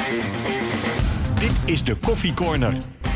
Dit is de Koffie Corner.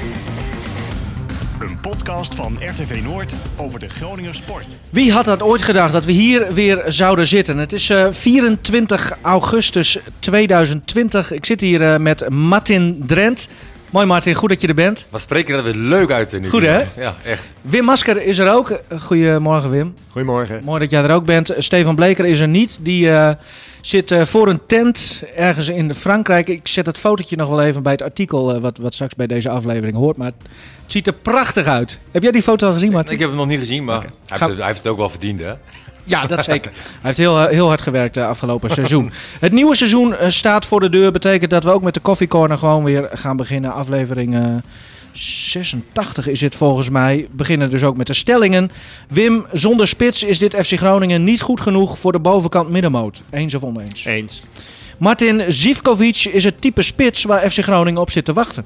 Een podcast van RTV Noord over de Groninger sport. Wie had dat ooit gedacht dat we hier weer zouden zitten? Het is 24 augustus 2020. Ik zit hier met Martin Drent. Mooi Martin, goed dat je er bent. Wat spreek je dat weer leuk uit. Goed hè? Ja, echt. Wim Masker is er ook. Goedemorgen Wim. Goedemorgen. Mooi dat jij er ook bent. Stefan Bleker is er niet. Die zit voor een tent ergens in Frankrijk. Ik zet het fotootje nog wel even bij het artikel wat straks bij deze aflevering hoort. Maar het ziet er prachtig uit. Heb jij die foto al gezien, Martin? Ik heb hem nog niet gezien, maar Okay. hij heeft het ook wel verdiend, hè? Ja, dat zeker. Hij heeft heel hard gewerkt afgelopen seizoen. Het nieuwe seizoen staat voor de deur. Betekent dat we ook met de Coffee Corner gewoon weer gaan beginnen. Aflevering 86 is dit volgens mij. Beginnen dus ook met de stellingen. Wim, zonder spits is dit FC Groningen niet goed genoeg voor de bovenkant middenmoot. Eens of oneens? Eens. Martin, Zivkovic is het type spits waar FC Groningen op zit te wachten.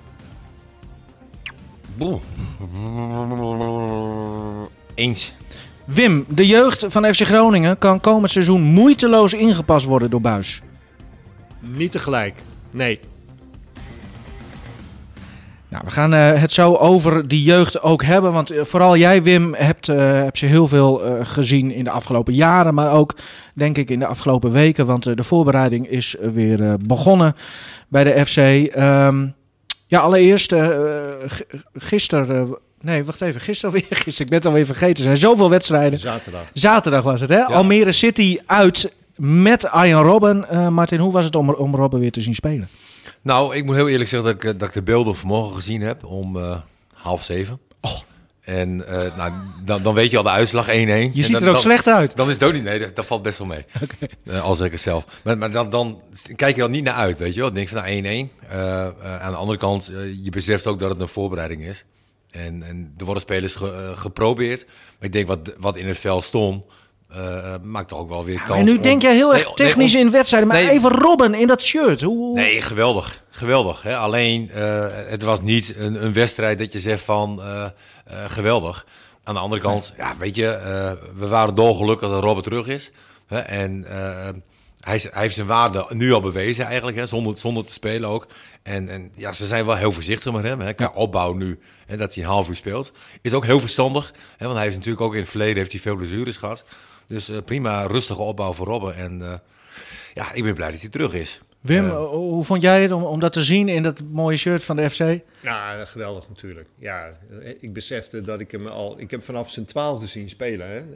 Eens. Wim, de jeugd van FC Groningen kan komend seizoen moeiteloos ingepast worden door Buijs. Niet tegelijk. Nee. Nou, we gaan het zo over die jeugd ook hebben. Want vooral jij, Wim, hebt ze heel veel gezien in de afgelopen jaren. Maar ook, denk ik, in de afgelopen weken. Want de voorbereiding is weer begonnen bij de FC. Allereerst gisteren... Nee, wacht even. Gisteren of eergisteren? Ik ben het alweer vergeten. Er zijn zoveel wedstrijden. Zaterdag was het, hè? Ja. Almere City uit met Arjen Robben. Martin, hoe was het om Robben weer te zien spelen? Nou, ik moet heel eerlijk zeggen dat ik de beelden vanmorgen gezien heb om 6:30. Oh. En dan weet je al de uitslag 1-1. Je ziet er ook slecht uit. Dan is het ook niet. Nee, dat valt best wel mee. Okay. Als ik het zelf. Maar dan kijk je er niet naar uit, weet je wel. Dan denk je van 1-1. Aan de andere kant, je beseft ook dat het een voorbereiding is. En er worden spelers geprobeerd. Maar ik denk wat in het veld stond, maakt toch ook wel weer kans. En nu denk jij heel erg technisch in wedstrijden. Maar even Robben in dat shirt. Hoe... Nee, geweldig. Hè? Alleen, het was niet een wedstrijd dat je zegt van geweldig. Aan de andere kant, weet je, we waren dolgelukkig dat Robben terug is. Hè? En hij heeft zijn waarde nu al bewezen eigenlijk, hè? Zonder te spelen ook. En ze zijn wel heel voorzichtig met hem. Hè? Qua opbouw nu, hè, dat hij een half uur speelt. Is ook heel verstandig. Hè? Want hij heeft natuurlijk ook in het verleden veel blessures gehad. Dus prima, rustige opbouw voor Robben. En ik ben blij dat hij terug is. Wim, hoe vond jij het om dat te zien in dat mooie shirt van de FC? Ja, geweldig natuurlijk. Ja, ik besefte dat ik hem ik heb vanaf zijn 12e zien spelen. Hè?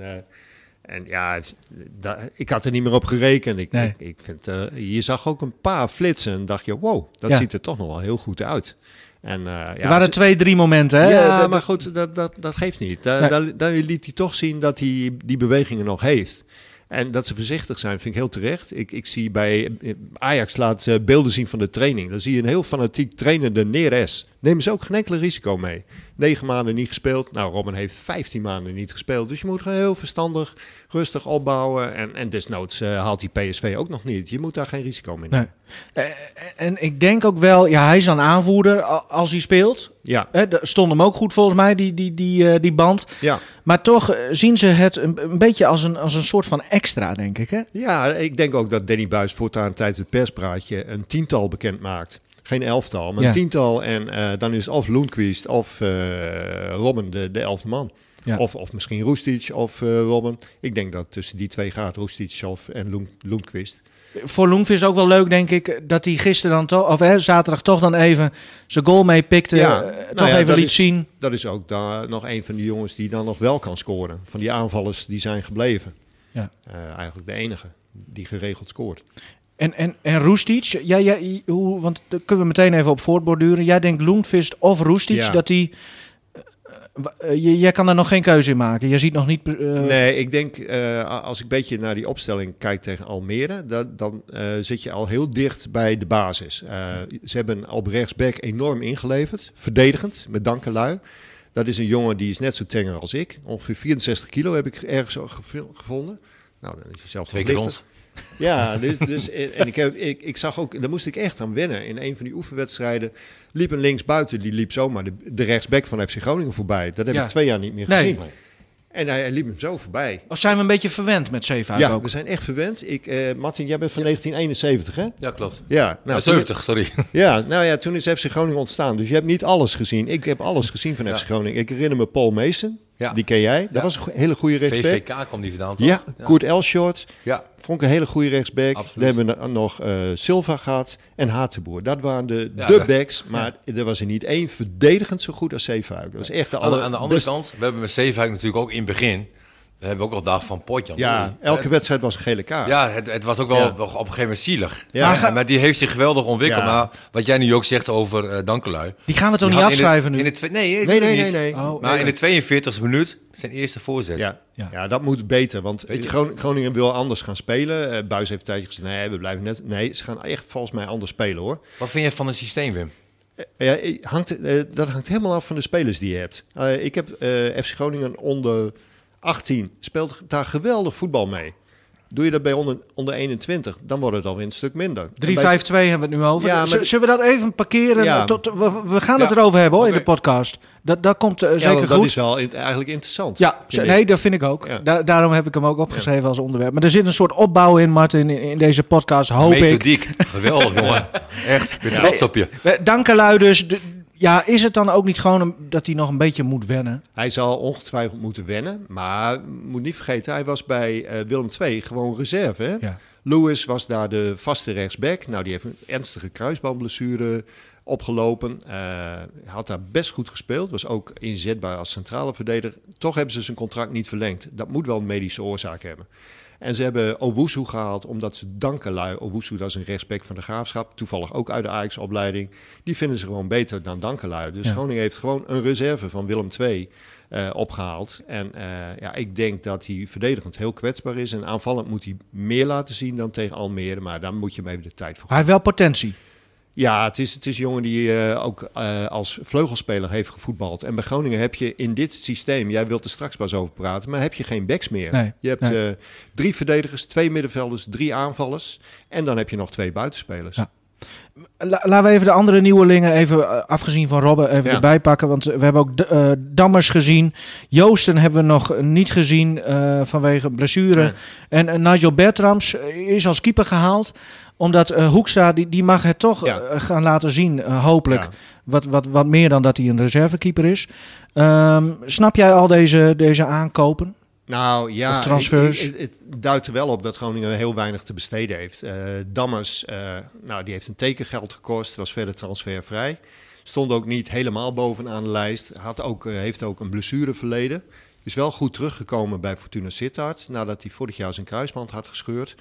En ik had er niet meer op gerekend. Ik vind, je zag ook een paar flitsen en dacht je, wow, dat ziet er toch nog wel heel goed uit. En, er waren 2-3 momenten, hè? Ja, maar goed, dat geeft niet. Daar liet hij toch zien dat hij die bewegingen nog heeft. En dat ze voorzichtig zijn, vind ik heel terecht. Ik zie bij Ajax laat beelden zien van de training. Dan zie je een heel fanatiek trainende Neres. Nemen ze ook geen enkele risico mee. 9 maanden niet gespeeld. Nou, Robben heeft 15 maanden niet gespeeld. Dus je moet gewoon heel verstandig, rustig opbouwen. En desnoods haalt die PSV ook nog niet. Je moet daar geen risico mee nemen. Nee. En ik denk ook wel, hij is dan aanvoerder als hij speelt. Ja. Stond hem ook goed volgens mij, die band. Ja. Maar toch zien ze het een beetje als een soort van extra, denk ik, hè? Ja, ik denk ook dat Danny Buijs voortaan tijdens het perspraatje een 10-tal bekend maakt. Geen 11-tal, maar een 10-tal. En dan is of Lundqvist of Robben de 11e man. Ja. Of misschien Roestic of Robben. Ik denk dat tussen die twee gaat, Roestic en Lundqvist. Voor Lundqvist ook wel leuk, denk ik, dat hij gisteren dan zaterdag toch dan even zijn goal mee pikte. Even liet zien. Dat is ook nog een van die jongens die dan nog wel kan scoren. Van die aanvallers die zijn gebleven. Ja. Eigenlijk de enige die geregeld scoort. En Roestic, want daar kunnen we meteen even op voortborduren. Jij denkt Lundqvist of Roestic, dat die... Jij kan er nog geen keuze in maken. Je ziet nog niet... Nee, ik denk als ik een beetje naar die opstelling kijk tegen Almere, dan zit je al heel dicht bij de basis. Ze hebben op rechtsback enorm ingeleverd, verdedigend, met dankelui. Dat is een jongen die is net zo tenger als ik. Ongeveer 64 kilo heb ik ergens gevonden. Nou, dan is hij zelf 2 keer ons. Ja, dus en ik zag ook, daar moest ik echt aan wennen. In een van die oefenwedstrijden liep een linksbuiten, die liep zomaar de rechtsback van FC Groningen voorbij. Dat heb ik 2 jaar niet meer gezien. En hij liep hem zo voorbij. Of zijn we een beetje verwend met Zeefuik Ja, ook? we zijn echt verwend. Martin, jij bent van 1971, hè? Ja, klopt. Ja, nou, 70, sorry. Ja, nou ja, toen is FC Groningen ontstaan. Dus je hebt niet alles gezien. Ik heb alles gezien van FC Groningen. Ik herinner me Paul Meesen. Ja. Die ken jij. Dat Ja. was een hele goede rechtsback. VVK kwam die vandaan, toch? Ja, Koert Elshort. Ja. Vond ik een hele goede rechtsback. Absoluut. We hebben nog Silva gehad en Hatenboer. Dat waren de Ja, backs. Maar er was er niet één verdedigend zo goed als Zeefuik. Dat was echt de Aan de aller andere kant, we hebben met Zeefuik natuurlijk ook in het begin... We hebben ook al gedacht van Potjan. Ja, elke wedstrijd was een gele kaart. Ja, het was ook wel op een gegeven moment zielig. Ja. Maar die heeft zich geweldig ontwikkeld. Ja. Maar wat jij nu ook zegt over Dankelui. Die gaan we toch Die niet had afschrijven nu? Nee. Oh, Maar in de 42e minuut zijn eerste voorzet. Ja. Ja. Ja, dat moet beter. Want Weet je- Groningen wil anders gaan spelen. Buijs heeft een tijdje gezegd, nee, we blijven net... Nee, ze gaan echt volgens mij anders spelen, hoor. Wat vind je van het systeem, Wim? Ja, dat hangt helemaal af van de spelers die je hebt. Ik heb FC Groningen onder 18. Speelt daar geweldig voetbal mee. Doe je dat bij onder 21, dan wordt het alweer een stuk minder. 3-5-2 hebben we het nu over. Ja, maar Zullen we dat even parkeren? Ja. We gaan het Ja. erover hebben hoor, in Oké. de podcast. Dat komt ja, zeker want dat goed. is wel eigenlijk interessant. Ja, vind ik. nee, dat vind ik ook. Ja. Daarom heb ik hem ook opgeschreven als onderwerp. Maar er zit een soort opbauw in, Martin, in deze podcast, hoop ik. Methodiek. Geweldig, jongen. Echt, ik ben trots op je. Dankelui dus. Ja, is het dan ook niet gewoon dat hij nog een beetje moet wennen? Hij zal ongetwijfeld moeten wennen. Maar moet niet vergeten, hij was bij Willem II gewoon reserve. Hè? Ja. Lewis was daar de vaste rechtsback. Nou, die heeft een ernstige kruisbandblessure opgelopen. Had daar best goed gespeeld. Was ook inzetbaar als centrale verdediger. Toch hebben ze zijn contract niet verlengd. Dat moet wel een medische oorzaak hebben. En ze hebben Owusu gehaald omdat ze Dankelui... Owusu, dat is een rechtsback van de Graafschap. Toevallig ook uit de Ajax-opleiding. Die vinden ze gewoon beter dan Dankelui. Dus Ja. Groningen heeft gewoon een reserve van Willem II opgehaald. En ik denk dat hij verdedigend heel kwetsbaar is. En aanvallend moet hij meer laten zien dan tegen Almere. Maar daar moet je hem even de tijd voor. Hij heeft wel potentie. Ja, het is een jongen die ook als vleugelspeler heeft gevoetbald. En bij Groningen heb je in dit systeem, jij wilt er straks pas over praten, maar heb je geen backs meer. Nee, Je hebt 3 verdedigers, 2 middenvelders, 3 aanvallers. En dan heb je nog 2 buitenspelers. Ja. Laten we even de andere nieuwelingen, even afgezien van Robben, even erbij pakken. Want we hebben ook Dammers gezien. Joosten hebben we nog niet gezien vanwege blessure. Nee. En Nigel Bertrams is als keeper gehaald. Omdat Hoekstra, die mag het toch gaan laten zien, hopelijk. Ja. Wat meer dan dat hij een reservekeeper is. Snap jij al deze aankopen? Nou ja, Of transfers. het duidt er wel op dat Groningen heel weinig te besteden heeft. Dammers, die heeft een tekengeld gekost, was verder transfervrij. Stond ook niet helemaal bovenaan de lijst. Heeft ook een blessureverleden. Is wel goed teruggekomen bij Fortuna Sittard, nadat hij vorig jaar zijn kruisband had gescheurd.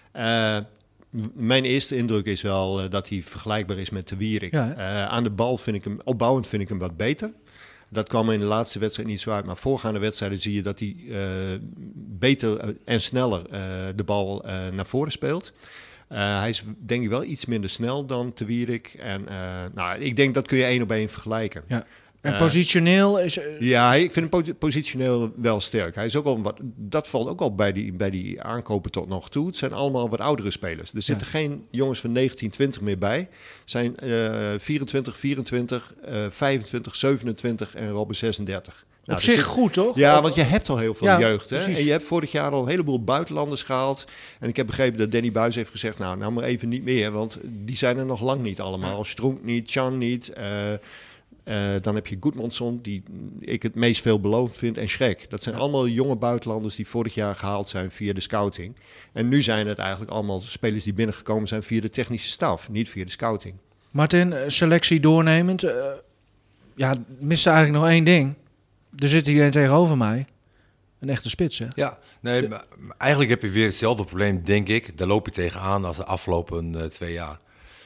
Mijn eerste indruk is wel dat hij vergelijkbaar is met de Wierik. Ja, aan de bal opbouwend vind ik hem wat beter. Dat kwam in de laatste wedstrijd niet zo uit. Maar voorgaande wedstrijden zie je dat hij beter en sneller de bal naar voren speelt. Hij is denk ik wel iets minder snel dan Te Wierik. En ik denk dat kun je 1 op 1 vergelijken. Ja. En positioneel is... Ja, ik vind hem positioneel wel sterk. Hij is ook al dat valt ook al bij die aankopen tot nog toe. Het zijn allemaal wat oudere spelers. Er zitten geen jongens van 19, 20 meer bij. Het zijn 24, 24, 25, 27 en Robben 36. op zich goed, toch? Ja, want je hebt al heel veel jeugd. Hè? Precies. En je hebt vorig jaar al een heleboel buitenlanders gehaald. En ik heb begrepen dat Danny Buijs heeft gezegd... nou maar even niet meer, want die zijn er nog lang niet allemaal. Stroenk niet, Chan niet... dan heb je Goedmanson, die ik het meest veelbelovend vind, en Schrek. Dat zijn allemaal jonge buitenlanders die vorig jaar gehaald zijn via de scouting. En nu zijn het eigenlijk allemaal spelers die binnengekomen zijn via de technische staf, niet via de scouting. Martin, selectie doornemend. Mist eigenlijk nog 1 ding. Er zit iedereen tegenover mij. Een echte spits, hè? Ja, nee, maar eigenlijk heb je weer hetzelfde probleem, denk ik. Daar loop je tegenaan als de afgelopen 2 jaar.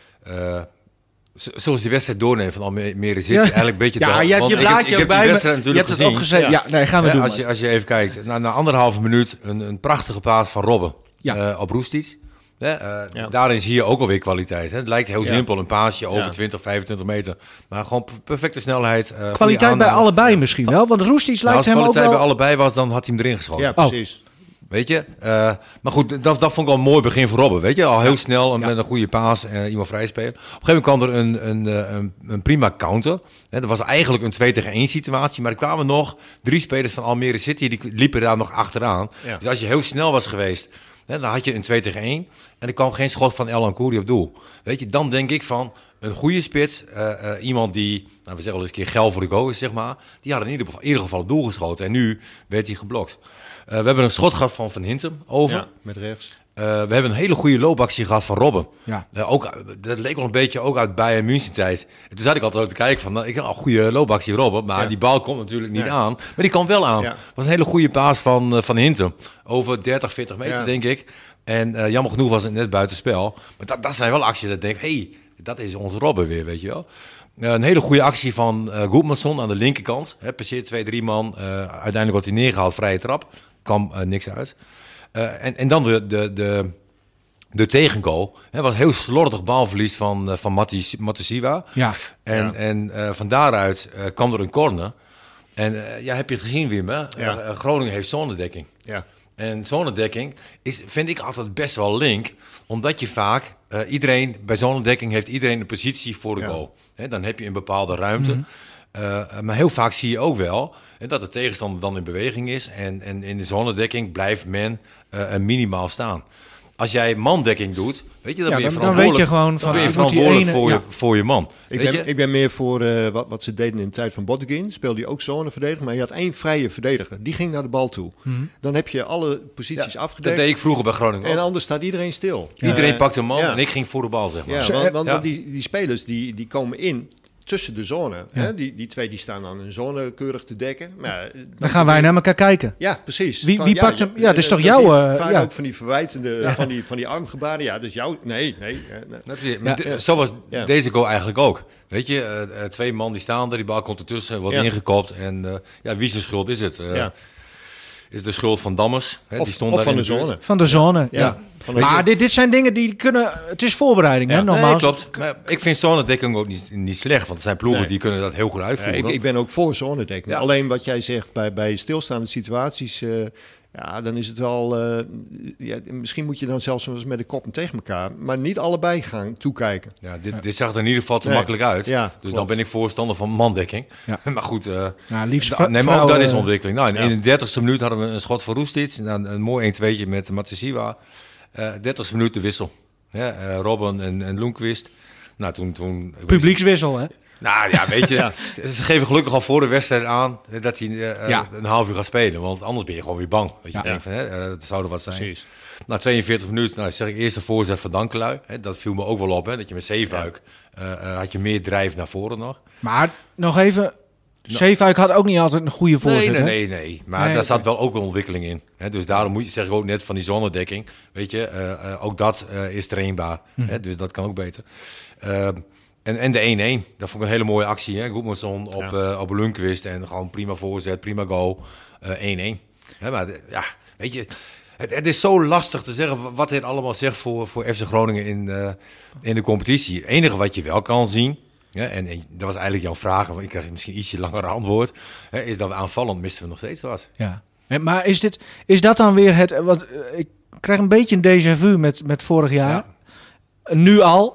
Zoals die wedstrijd doornemen van Almere zit eigenlijk een beetje... Ja, je hebt je blaadje ik heb bij die me. wedstrijd Je natuurlijk hebt het gezien. opgezet. Ja, nee, gaan we doen. Als je even kijkt, na 1,5 minuut een prachtige paas van Robben op Roestic. Daarin zie je ook alweer kwaliteit. Hè? Het lijkt heel simpel, een paasje over 20, 25 meter. Maar gewoon perfecte snelheid. Kwaliteit bij allebei misschien wel, want Roestic lijkt als hem ook kwaliteit wel... bij allebei was, dan had hij hem erin geschoten. Ja, precies. Weet je? Maar goed, dat vond ik al een mooi begin voor Robben. Weet je? Al heel snel met een goede paas iemand vrij spelen. Op een gegeven moment kwam er een prima counter. Dat was eigenlijk een 2-tegen-1 situatie. Maar er kwamen nog 3 spelers van Almere City. Die liepen daar nog achteraan. Ja. Dus als je heel snel was geweest, dan had je een 2-tegen-1. En er kwam geen schot van El Ancoury op doel. Weet je? Dan denk ik van een goede spits. Iemand die, we zeggen wel eens een keer gel voor de goal is, zeg maar. Die had in ieder geval het doel geschoten. En nu werd hij geblokt. We hebben een schot gehad van Hintem over. Ja, met rechts. We hebben een hele goede loopactie gehad van Robben. Ja. Dat leek wel een beetje ook uit Bayern München tijd. En toen zat ik altijd te kijken van, ik had een goede loopactie Robben. Maar die bal komt natuurlijk niet aan. Maar die kwam wel aan. Het was een hele goede paas van Hintem. Over 30, 40 meter, denk ik. En jammer genoeg was het net buitenspel. Maar dat zijn wel acties dat ik denk, hey, dat is onze Robben weer, weet je wel. Een hele goede actie van Goedmanson aan de linkerkant. Passeert 2-3 man. Uiteindelijk wordt hij neergehaald, vrije trap. Kwam niks uit. En dan de tegengoal. Wat heel slordig balverlies van Matosiwa. Ja. En van daaruit kwam er een corner. En heb je het gezien, Wim? Groningen heeft zonedekking. Ja. En zonedekking vind ik altijd best wel link. Omdat je vaak, bij zonedekking heeft iedereen een positie voor de goal. Dan heb je een bepaalde ruimte. Mm-hmm. Maar heel vaak zie je ook wel dat de tegenstander dan in beweging is. En in de zonedekking blijft men minimaal staan. Als jij mandekking doet, weet je, dan ben je verantwoordelijk. Dan weet je gewoon van, ben je verantwoordelijk voor je man. Ik ben meer voor wat ze deden in de tijd van Botteguin. Speelde hij ook zoneverdediger, maar je had 1 vrije verdediger. Die ging naar de bal toe. Mm-hmm. Dan heb je alle posities afgedekt. Dat deed ik vroeger bij Groningen. En anders staat iedereen stil. Iedereen pakt een man en ik ging voor de bal, zeg maar. Ja, want die spelers die komen in tussen de zone. Ja. Hè? Die 2 die staan dan een zone keurig te dekken. Maar, dan gaan wij naar elkaar kijken. Ja, precies. Wie pakt hem? Ja, dat is toch jouw... vaak ook van die verwijtende, van die armgebaren. Ja, dus jouw... Nee. Zo was deze goal eigenlijk ook. Weet je, 2 man die staan er, die bal komt ertussen, wordt ingekopt. En wie zijn schuld is het? Is de schuld van Dammers? Die stond of daar van in de zone. Van de zone, ja. Maar dit zijn dingen die kunnen... Het is voorbereiding, hè, normaal. Nee, klopt. Maar ik vind zonedekking ook niet slecht. Want er zijn ploegen die kunnen dat heel goed uitvoeren. Ik ben ook voor zonedekking. Ja. Alleen wat jij zegt, bij stilstaande situaties... dan is het wel... misschien moet je dan zelfs eens met de koppen tegen elkaar... maar niet allebei gaan toekijken. Ja, dit zag er in ieder geval te makkelijk uit. Ja, dus dan ben ik voorstander van mandekking. Ja. Maar goed, maar ook dat is ontwikkeling. Nou, in de 30e minuut hadden we een schot van Roestic. Een mooi 1-2'tje met Matosiwa. 30e minuut de wissel. Robben en Lundqvist. Nou, toen publiekswissel, hè? Nou ja, weet je, ze geven gelukkig al voor de wedstrijd aan dat hij een half uur gaat spelen. Want anders ben je gewoon weer bang. Dat je denkt van, het zou er wat zijn. Precies. Na 42 minuten, zeg ik eerst de voorzet van Dankelui. Dat viel me ook wel op, dat je met Zeefuik had je meer drijf naar voren nog. Maar nog even, Zeefuik had ook niet altijd een goede voorzet. Nee. Maar daar zat wel ook een ontwikkeling in. Dus daarom zeg ik ook net van die zonnedekking. Weet je, ook dat is trainbaar. Dus dat kan ook beter. En de 1-1, dat vond ik een hele mooie actie. Goedmanson op Lundqvist en gewoon prima voorzet, prima goal. 1-1. Maar weet je, het is zo lastig te zeggen wat dit allemaal zegt voor FC Groningen in de competitie. Het enige wat je wel kan zien, en dat was eigenlijk jouw vraag, ik krijg misschien ietsje langer antwoord, is dat we aanvallend missen we nog steeds wat. Ja. Maar is dat dan weer het... Want ik krijg een beetje een déjà vu met vorig jaar. Ja. Nu al,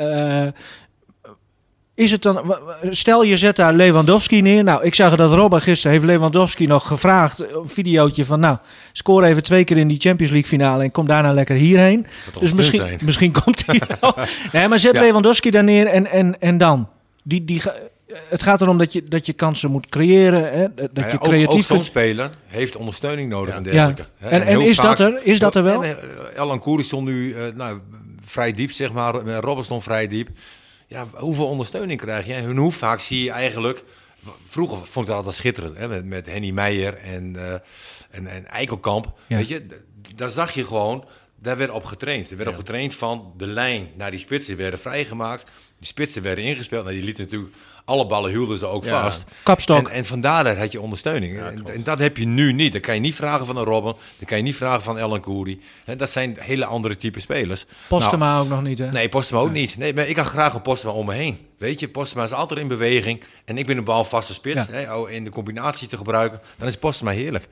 is het dan, stel je zet daar Lewandowski neer. Nou, ik zag dat Robben gisteren heeft Lewandowski nog gevraagd, een videootje van, nou, score even 2 keer in die Champions League finale en kom daarna lekker hierheen. Dus misschien komt hij wel. Nee, maar zet Lewandowski daar neer en dan. Het gaat erom dat je kansen moet creëren. Hè? Dat je creatief ook zo'n speler heeft ondersteuning nodig en dergelijke. Ja. En is vaak, is dat er wel? El Ancoury stond nu vrij diep, zeg maar. Robben stond vrij diep. Ja, hoeveel ondersteuning krijg je? En hoe vaak zie je eigenlijk... Vroeger vond ik dat altijd schitterend. Met Henny Meijer en Eikelkamp. Ja. Weet je, daar zag je gewoon... Daar werd op getraind. Er werd op getraind van de lijn naar die spitsen werden vrijgemaakt. Die spitsen werden ingespeeld. Nou, die lieten natuurlijk... Alle ballen hielden ze ook vast. Kapstok. En vandaar had je ondersteuning. Ja, en dat heb je nu niet. Dat kan je niet vragen van een Robben. Dat kan je niet vragen van El Ancoury. Dat zijn hele andere type spelers. Postema ook nog niet, hè? Nee, Postema ook niet. Nee, maar ik had graag een Postema om me heen. Weet je, Postema is altijd in beweging. En ik ben een balvaste spits. In de combinatie te gebruiken. Dan is Postema heerlijk.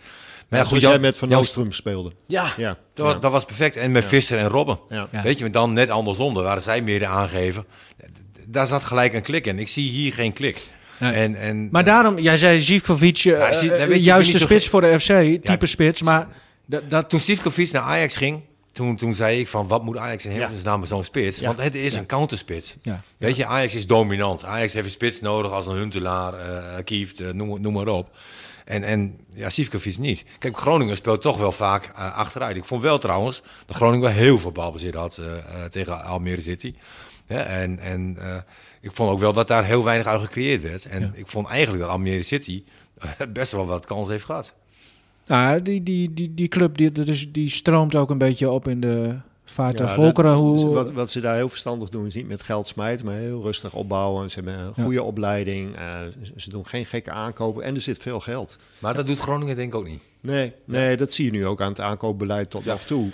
Maar goed, jij met Van Noostrum speelde. Ja. Dat was perfect. En met Visser en Robben. Ja. Weet je, maar dan net andersom. Daar waren zij meer aangeven. Daar zat gelijk een klik in. Ik zie hier geen klik. Nee. Maar daarom, jij zei Zivkovic, juist de spits voor de FC, type spits. Maar toen Zivkovic naar Ajax ging, toen zei ik van, wat moet Ajax in hemelsnaam met zo'n spits? Want het is een counterspits. Ja. Weet je, Ajax is dominant. Ajax heeft een spits nodig als een Huntelaar, Kieft, noem maar op. En Zivkovic niet. Kijk, Groningen speelt toch wel vaak achteruit. Ik vond wel trouwens dat Groningen wel heel veel balbezit had tegen Almere City. Ja, en ik vond ook wel dat daar heel weinig uit gecreëerd werd. En ik vond eigenlijk dat Almere City best wel wat kans heeft gehad. Nou, die club die stroomt ook een beetje op in de vaart der volkeren. Wat ze daar heel verstandig doen is niet met geld smijten, maar heel rustig opbouwen. Ze hebben een goede opleiding. Ze doen geen gekke aankopen en er zit veel geld. Maar dat doet Groningen denk ik ook niet. Nee, dat zie je nu ook aan het aankoopbeleid tot nog toe.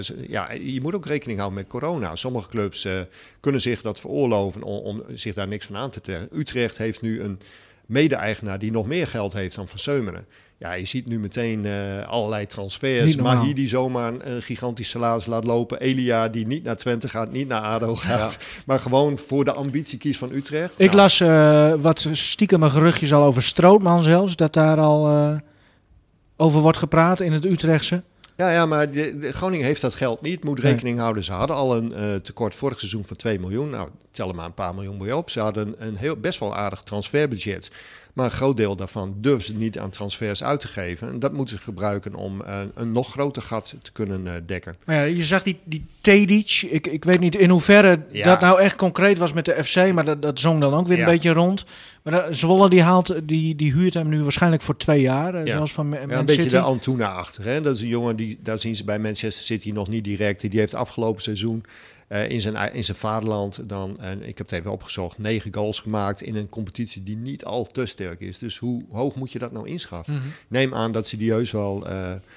Je moet ook rekening houden met corona. Sommige clubs kunnen zich dat veroorloven om zich daar niks van aan te trekken. Utrecht heeft nu een mede-eigenaar die nog meer geld heeft dan Van Seumeren. Ja, je ziet nu meteen allerlei transfers. Mahi die zomaar een gigantisch salaris laat lopen. Elia die niet naar Twente gaat, niet naar ADO gaat. Ja. Maar gewoon voor de ambitie kiest van Utrecht. Ik las wat stiekem geruchtjes al over Strootman zelfs. Dat daar al over wordt gepraat in het Utrechtse. Ja, maar de Groningen heeft dat geld niet. Moet rekening houden. Ze hadden al een tekort vorig seizoen van 2 miljoen. Nou, tel er maar een paar miljoen bij op. Ze hadden een best wel aardig transferbudget. Maar een groot deel daarvan durven ze niet aan transfers uit te geven. En dat moeten ze gebruiken om een nog groter gat te kunnen dekken. Maar ja, je zag die Tedic. Ik weet niet in hoeverre dat nou echt concreet was met de FC. Maar dat zong dan ook weer een beetje rond. Maar Zwolle die huurt hem nu waarschijnlijk voor 2 jaar. Zoals van Man City. Een beetje de Antuna-achtig. Hè? Dat is een jongen, daar zien ze bij Manchester City nog niet direct. Die heeft afgelopen seizoen in zijn vaderland dan, en ik heb het even opgezocht, 9 goals gemaakt in een competitie die niet al te sterk is. Dus hoe hoog moet je dat nou inschatten? Mm-hmm. Neem aan dat ze die heus wel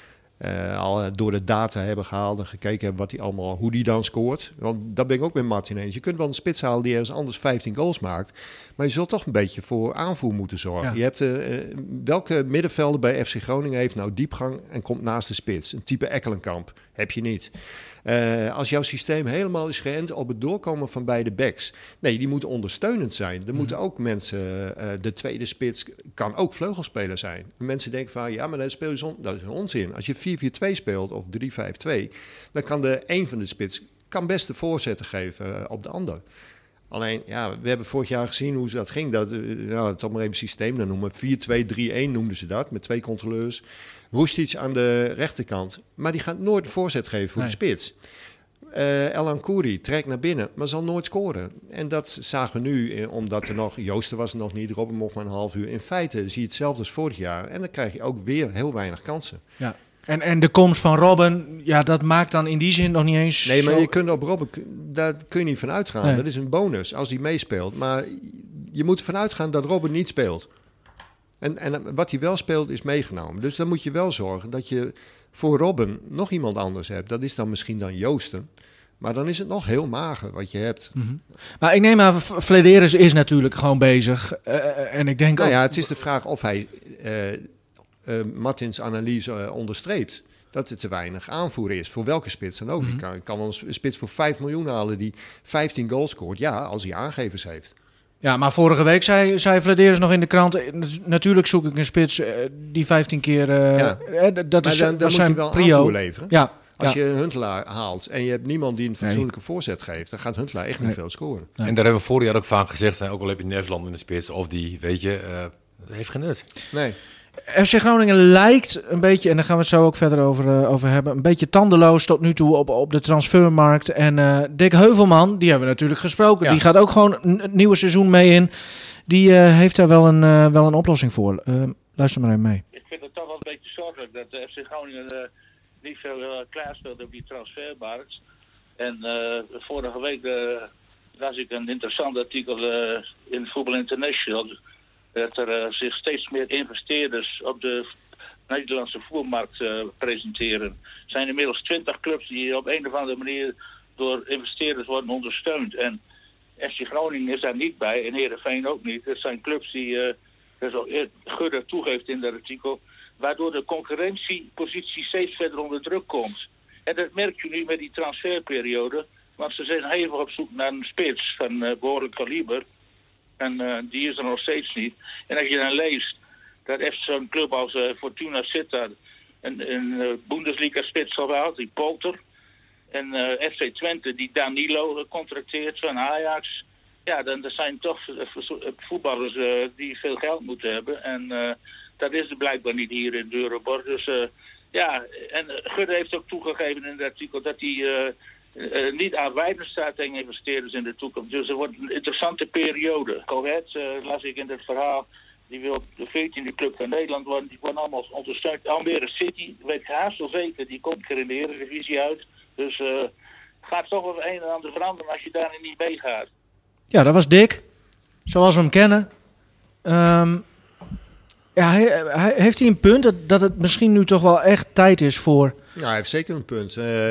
al door de data hebben gehaald en gekeken hebben hoe die dan scoort. Want daar ben ik ook met Martin eens. Je kunt wel een spits halen die ergens anders 15 goals maakt, maar je zult toch een beetje voor aanvoer moeten zorgen. Ja. Je hebt welke middenvelder bij FC Groningen heeft nou diepgang en komt naast de spits? Een type Ekkelenkamp heb je niet. Als jouw systeem helemaal is geënt op het doorkomen van beide backs. Nee, die moeten ondersteunend zijn. Er moeten ook mensen, de tweede spits kan ook vleugelspeler zijn. Mensen denken van, ja, maar dat is een onzin. Als je 4-4-2 speelt of 3-5-2, dan kan een van de spits kan best de voorzetten geven op de ander. Alleen, we hebben vorig jaar gezien hoe dat ging. Het zal maar even systeem dan noemen. 4-2-3-1 noemden ze dat, met 2 controleurs. Roestic aan de rechterkant. Maar die gaat nooit een voorzet geven voor de spits. El Ankouri trekt naar binnen, maar zal nooit scoren. En dat zagen we nu, omdat Joosten was er nog niet, Robben mocht maar een half uur. In feite zie je hetzelfde als vorig jaar. En dan krijg je ook weer heel weinig kansen. Ja. En de komst van Robben, dat maakt dan in die zin nog niet eens... Nee, maar je kunt op Robben, daar kun je niet van uitgaan. Nee. Dat is een bonus als hij meespeelt. Maar je moet ervan uitgaan dat Robben niet speelt. En wat hij wel speelt is meegenomen. Dus dan moet je wel zorgen dat je voor Robben nog iemand anders hebt. Dat is dan misschien dan Joosten. Maar dan is het nog heel mager wat je hebt. Mm-hmm. Maar ik neem aan, Flederis is natuurlijk gewoon bezig. En ik denk het is de vraag of hij Martins analyse onderstreept. Dat het te weinig aanvoer is. Voor welke spits dan ook. Mm-hmm. Die kan wel een spits voor 5 miljoen halen die 15 goals scoort. Ja, als hij aangevers heeft. Ja, maar vorige week zei Flederis nog in de krant... Natuurlijk zoek ik een spits die 15 keer... dat is dan moet je wel prio. Aanvoer leveren. Ja. Als je Huntelaar haalt en je hebt niemand die een fatsoenlijke voorzet geeft... dan gaat Huntelaar echt niet veel scoren. Nee. En daar hebben we vorig jaar ook vaak gezegd... ook al heb je Nederland in de spits of die, weet je... heeft geen nut. Nee. FC Groningen lijkt een beetje, en daar gaan we het zo ook verder over hebben, een beetje tandeloos tot nu toe op de transfermarkt. En Dick Heuvelman, die hebben we natuurlijk gesproken. Ja. Die gaat ook gewoon het nieuwe seizoen mee in. Die heeft daar wel een oplossing voor. Luister maar even mee. Ik vind het toch wel een beetje zorgelijk dat de FC Groningen niet veel klaarspeelt op die transfermarkt. En vorige week las ik een interessant artikel in Voetbal International... dat er zich steeds meer investeerders op de Nederlandse voetbalmarkt presenteren. Er zijn inmiddels 20 clubs die op een of andere manier door investeerders worden ondersteund. En FC Groningen is daar niet bij en Heerenveen ook niet. Het zijn clubs die, zoals Gudde toegeeft in dat artikel, waardoor de concurrentiepositie steeds verder onder druk komt. En dat merk je nu met die transferperiode, want ze zijn hevig op zoek naar een spits van behoorlijk kaliber. En die is er nog steeds niet. En als je dan leest dat echt zo'n club als Fortuna Sittard een Bundesliga-spits al had, die Polter. En FC Twente die Danilo contracteert van Ajax. Ja, dan zijn toch voetballers die veel geld moeten hebben. En dat is er blijkbaar niet hier in Euroborg. Dus en Gudde heeft ook toegegeven in het artikel dat hij niet aanwijzend staat tegen investeerders in de toekomst. Dus er wordt een interessante periode. Coët, las ik in het verhaal, die wil de 14e club van Nederland worden. Die wordt allemaal ondersteund. Almere City, weet ik haast wel zeker, die komt er in de Eredivisie uit. Dus gaat toch wel het een en ander veranderen als je daarin niet meegaat. Ja, dat was Dick. Zoals we hem kennen. Heeft hij een punt dat het misschien nu toch wel echt tijd is voor... Ja, hij heeft zeker een punt.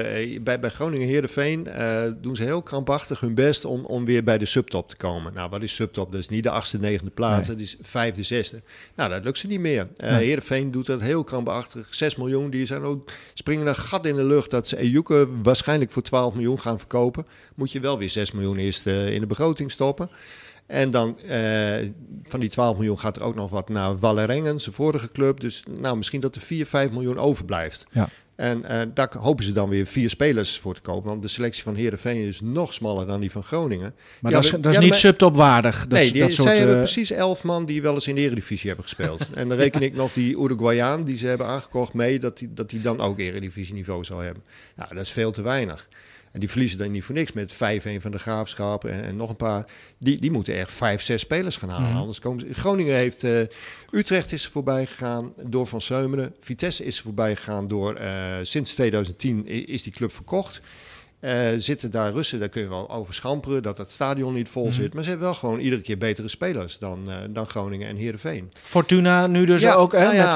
Bij Groningen Heerenveen doen ze heel krampachtig hun best om weer bij de subtop te komen. Nou, wat is subtop? Dat is niet de 8e, 9e plaats, dat is 5e, 6e. Nou, dat lukt ze niet meer. Heerenveen doet dat heel krampachtig. 6 miljoen, die zijn ook springen een gat in de lucht dat ze Ejuke waarschijnlijk voor 12 miljoen gaan verkopen. Moet je wel weer 6 miljoen eerst in de begroting stoppen. En dan van die 12 miljoen gaat er ook nog wat naar Wallerengen, zijn vorige club. Dus nou, misschien dat er 4, 5 miljoen overblijft. Ja. En daar hopen ze dan weer 4 spelers voor te kopen. Want de selectie van Heerenveen is nog smaller dan die van Groningen. Maar dat is niet subtopwaardig. Zij hebben precies 11 man die wel eens in de Eredivisie hebben gespeeld. En dan reken ik nog die Uruguayaan die ze hebben aangekocht mee, dat die dan ook Eredivisie niveau zou hebben. Nou, dat is veel te weinig. En die verliezen dan niet voor niks met 5-1 van de Graafschap en nog een paar. Die moeten echt 5, 6 spelers gaan halen. Anders komen ze. Groningen heeft... Utrecht is er voorbij gegaan door Van Seumeren. Vitesse is er voorbij gegaan door... sinds 2010 is die club verkocht. Zitten daar Russen, daar kun je wel over schamperen dat het stadion niet vol zit. Maar ze hebben wel gewoon iedere keer betere spelers dan Groningen en Heerenveen. Fortuna nu dus ook.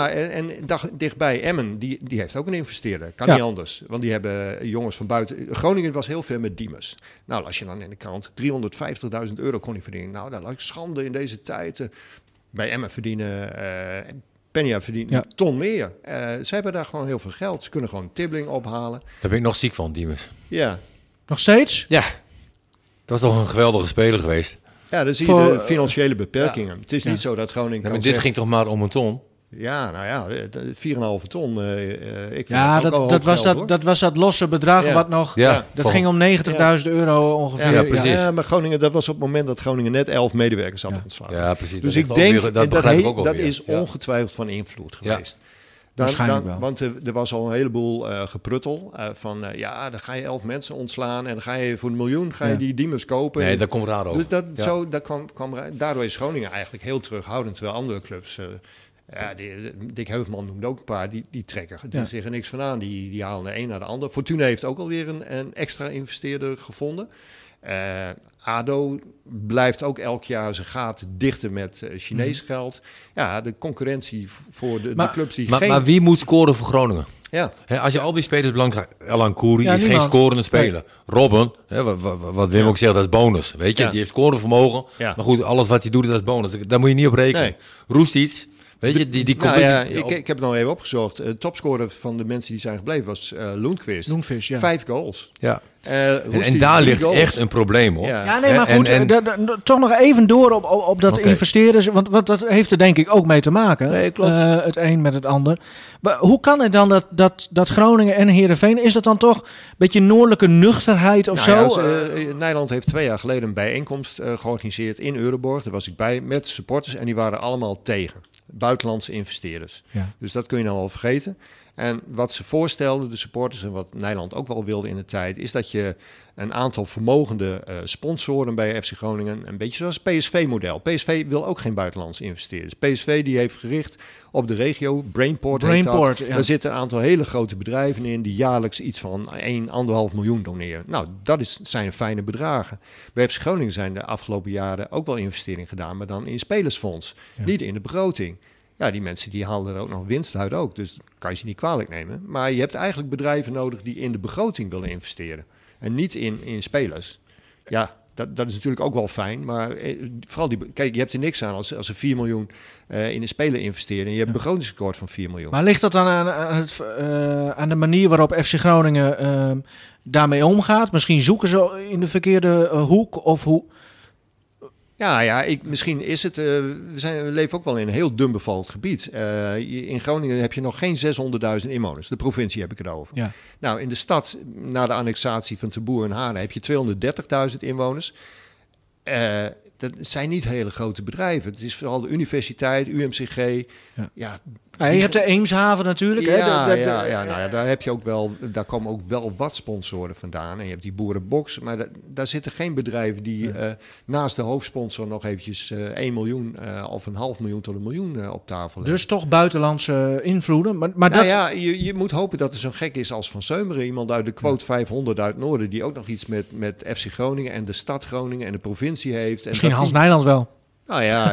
En dichtbij Emmen, die heeft ook een investeerder. Kan niet anders. Want die hebben jongens van buiten. Groningen was heel veel met Diemers. Nou, als je dan in de krant €350.000 kon hij verdienen. Nou, dat lijkt schande in deze tijd. Bij Emmen verdienen... Peña verdient een ton meer. Ze hebben daar gewoon heel veel geld. Ze kunnen gewoon Tibbling ophalen. Daar ben ik nog ziek van, Diemers. Ja. Nog steeds? Ja. Dat was toch een geweldige speler geweest. Ja, dan zie je de financiële beperkingen. Het is niet zo dat Groningen kan maar dit ging toch maar om een ton? Ja, nou ja, 4,5 ton. Ik vind dat was dat losse bedrag wat nog... Ja, dat ging om €90.000 ongeveer. Ja, precies. Ja, maar Groningen, dat was op het moment dat Groningen net 11 medewerkers had ontslagen. Ja, precies. Dus ik denk, dat is ongetwijfeld van invloed geweest. Waarschijnlijk wel. Want er was al een heleboel gepruttel van... dan ga je 11 mensen ontslaan... en dan ga je voor $1 miljoen die Diemers kopen. Nee, dat komt raar over. Dus daardoor is Groningen eigenlijk heel terughoudend... terwijl andere clubs... Dick Heuvelman noemde ook een paar, die trekken. Die zeggen niks van aan, die halen de een naar de ander. Fortuna heeft ook alweer een extra investeerder gevonden. ADO blijft ook elk jaar zijn gaten dichten met Chinees geld. Ja, de concurrentie voor de clubs die Maar wie moet scoren voor Groningen? Ja. Als je al die spelers belangrijk... Elan Koeri is geen scorende speler. Nee. Robben, wat Wim ook zegt, dat is bonus. Weet je, die heeft scorevermogen. Ja. Maar goed, alles wat hij doet, dat is bonus. Daar moet je niet op rekenen. Nee. Roestic... Weet je, die komt... Ik heb het nog even opgezocht. De topscorer van de mensen die zijn gebleven was Lundqvist. 5 goals. Ja. En daar ligt echt een probleem, hoor. Ja, nee, maar goed, toch nog even door op dat investeren. Want dat heeft er denk ik ook mee te maken. Nee, klopt. Het een met het ander. Maar hoe kan het dan dat Groningen en Heerenveen... Is dat dan toch een beetje noordelijke nuchterheid of zo? Nederland heeft 2 jaar geleden een bijeenkomst georganiseerd in Euroborg. Daar was ik bij met supporters en die waren allemaal tegen. Buitenlandse investeerders. Ja. Dus dat kun je nou wel vergeten. En wat ze voorstelden, de supporters, en wat Nederland ook wel wilde in de tijd, is dat je een aantal vermogende sponsoren bij FC Groningen, een beetje zoals het PSV-model. PSV wil ook geen buitenlandse investeerders. PSV die heeft gericht op de regio, Brainport heet dat. Ja. Daar zitten een aantal hele grote bedrijven in die jaarlijks iets van 1,5 miljoen doneren. Nou, zijn fijne bedragen. Bij FC Groningen zijn de afgelopen jaren ook wel investeringen gedaan, maar dan in spelersfonds, niet in de begroting. Ja, die mensen die halen er ook nog winst uit ook, dus dat kan je ze niet kwalijk nemen. Maar je hebt eigenlijk bedrijven nodig die in de begroting willen investeren en niet in spelers. Ja, dat is natuurlijk ook wel fijn. Maar vooral kijk, je hebt er niks aan als er 4 miljoen in een speler investeren. En je hebt een begrotingstekort van 4 miljoen. Maar ligt dat dan aan de manier waarop FC Groningen daarmee omgaat? Misschien zoeken ze in de verkeerde hoek of hoe... Ja, misschien is het... we leven ook wel in een heel dun bevolkt gebied. In Groningen heb je nog geen 600.000 inwoners. De provincie heb ik het over. Ja. Nou, in de stad, na de annexatie van Te Boer en Haren, heb je 230.000 inwoners. Dat zijn niet hele grote bedrijven. Het is vooral de universiteit, UMCG. Je hebt de Eemshaven natuurlijk. Daar heb je ook wel, daar komen ook wel wat sponsoren vandaan. En je hebt die Boerenbox, maar daar zitten geen bedrijven die naast de hoofdsponsor nog eventjes 1 miljoen of een half miljoen tot 1 miljoen op tafel leggen. Dus toch buitenlandse invloeden. Maar je moet hopen dat er zo'n gek is als Van Seumeren. Iemand uit de quote 500 uit Noorden, die ook nog iets met FC Groningen en de stad Groningen en de provincie heeft. Misschien Hans Nijlands wel. Nou ja,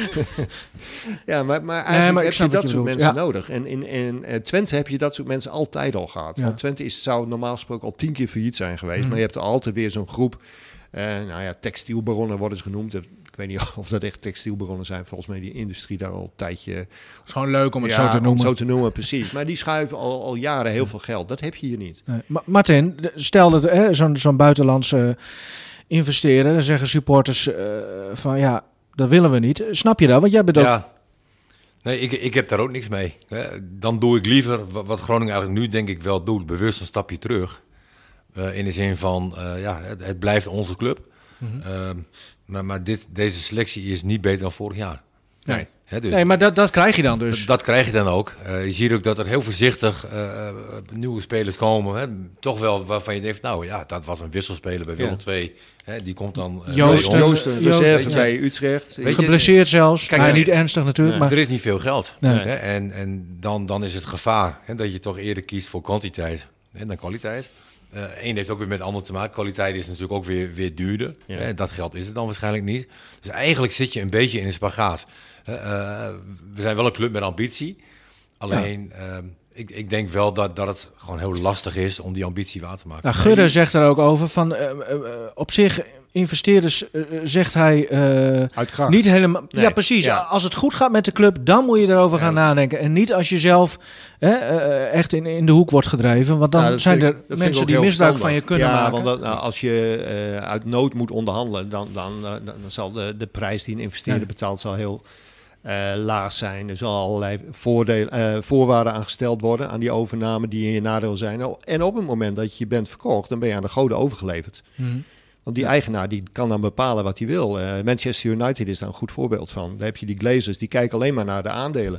maar eigenlijk heb je dat soort mensen nodig. En in Twente heb je dat soort mensen altijd al gehad. Want Twente zou normaal gesproken al 10 keer failliet zijn geweest. Maar je hebt er altijd weer zo'n groep. Textielbaronnen worden ze genoemd. Ik weet niet of dat echt textielbaronnen zijn. Volgens mij die industrie daar al een tijdje... Het is gewoon leuk om het zo te noemen. Zo te noemen, precies. Maar die schuiven al jaren heel veel geld. Dat heb je hier niet. Nee. Martin, stel dat zo'n buitenlandse investeren, dan zeggen supporters van dat willen we niet. Snap je dat? Want jij bent ook... Nee, ik heb daar ook niks mee. Dan doe ik liever wat Groningen eigenlijk nu denk ik wel doet. Bewust een stapje terug. In de zin van, het blijft onze club. Mm-hmm. Maar deze selectie is niet beter dan vorig jaar. Nee. Nee, maar dat krijg je dan dus. Dat krijg je dan ook. Je ziet ook dat er heel voorzichtig nieuwe spelers komen. Hè. Toch wel waarvan je denkt, dat was een wisselspeler bij Willem II. Hè, die komt dan... Joost, reserve bij Utrecht. Geblesseerd zelfs. Kijk, niet ernstig natuurlijk. Nee. Maar er is niet veel geld. Nee. Hè, en dan is het gevaar dat je toch eerder kiest voor kwantiteit dan kwaliteit. Eén heeft ook weer met ander te maken. Kwaliteit is natuurlijk ook weer duurder. Ja. Dat geld is het dan waarschijnlijk niet. Dus eigenlijk zit je een beetje in een spagaat. We zijn wel een club met ambitie. Alleen, ik denk wel dat het gewoon heel lastig is om die ambitie waar te maken. Gudde zegt er ook over van op zich investeerders zegt hij niet helemaal. Nee. Ja, precies. Ja. Als het goed gaat met de club, dan moet je erover gaan nadenken. En niet als je zelf echt in de hoek wordt gedreven. Want dan zijn er mensen die misbruik van je kunnen maken. Want als je uit nood moet onderhandelen, dan zal de prijs die een investeerder betaalt zal heel laag zijn. Er zal allerlei voorwaarden aangesteld worden aan die overname die in je nadeel zijn. En op het moment dat je bent verkocht, dan ben je aan de goden overgeleverd. Mm-hmm. Want die eigenaar die kan dan bepalen wat hij wil. Manchester United is daar een goed voorbeeld van. Daar heb je die Glazers, die kijken alleen maar naar de aandelen.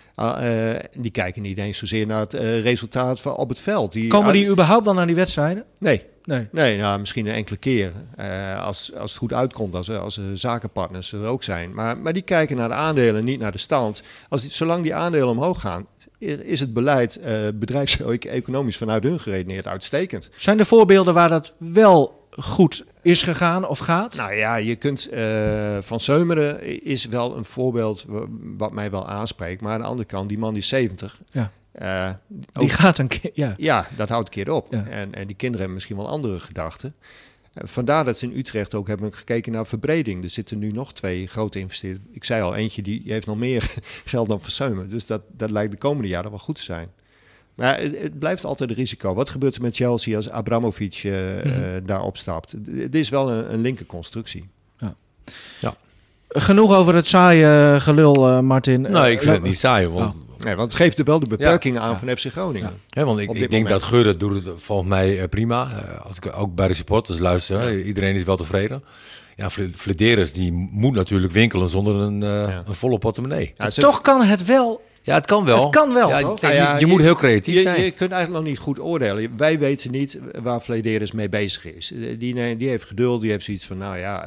Die kijken niet eens zozeer naar het resultaat van op het veld. Komen die überhaupt wel naar die wedstrijden? Nee, misschien een enkele keer. Als het goed uitkomt, als zakenpartners er ook zijn. Maar die kijken naar de aandelen, niet naar de stand. Zolang die aandelen omhoog gaan, is het beleid bedrijfseconomisch vanuit hun geredeneerd uitstekend. Zijn er voorbeelden waar dat wel goed is gegaan of gaat? Nou ja, je kunt Van Seumeren is wel een voorbeeld wat mij wel aanspreekt. Maar aan de andere kant, die man die is 70. Ja. Die gaat een keer, Ja, dat houdt een keer op. Ja. En die kinderen hebben misschien wel andere gedachten. Vandaar dat ze in Utrecht ook hebben gekeken naar verbreding. Er zitten nu nog 2 grote investeerders. Ik zei al, eentje die heeft nog meer geld dan Van Seumeren. Dus dat lijkt de komende jaren wel goed te zijn. Maar het blijft altijd een risico. Wat gebeurt er met Chelsea als Abramovic daar opstapt? Het is wel een linker constructie. Ja. Genoeg over het saaie gelul, Martin. Nee, ik vind het niet saai. Want het geeft er wel de beperkingen aan van FC Groningen. Ja, want ik denk dat Gudde doet het volgens mij prima. Als ik ook bij de supporters luister, iedereen is wel tevreden. Ja, Flederis die moet natuurlijk winkelen zonder een volle portemonnee. Ja, toch kan het wel. Ja, het kan wel. Het kan wel, je moet heel creatief zijn. Je kunt eigenlijk nog niet goed oordelen. Wij weten niet waar Flederis mee bezig is. Die heeft geduld, die heeft zoiets van,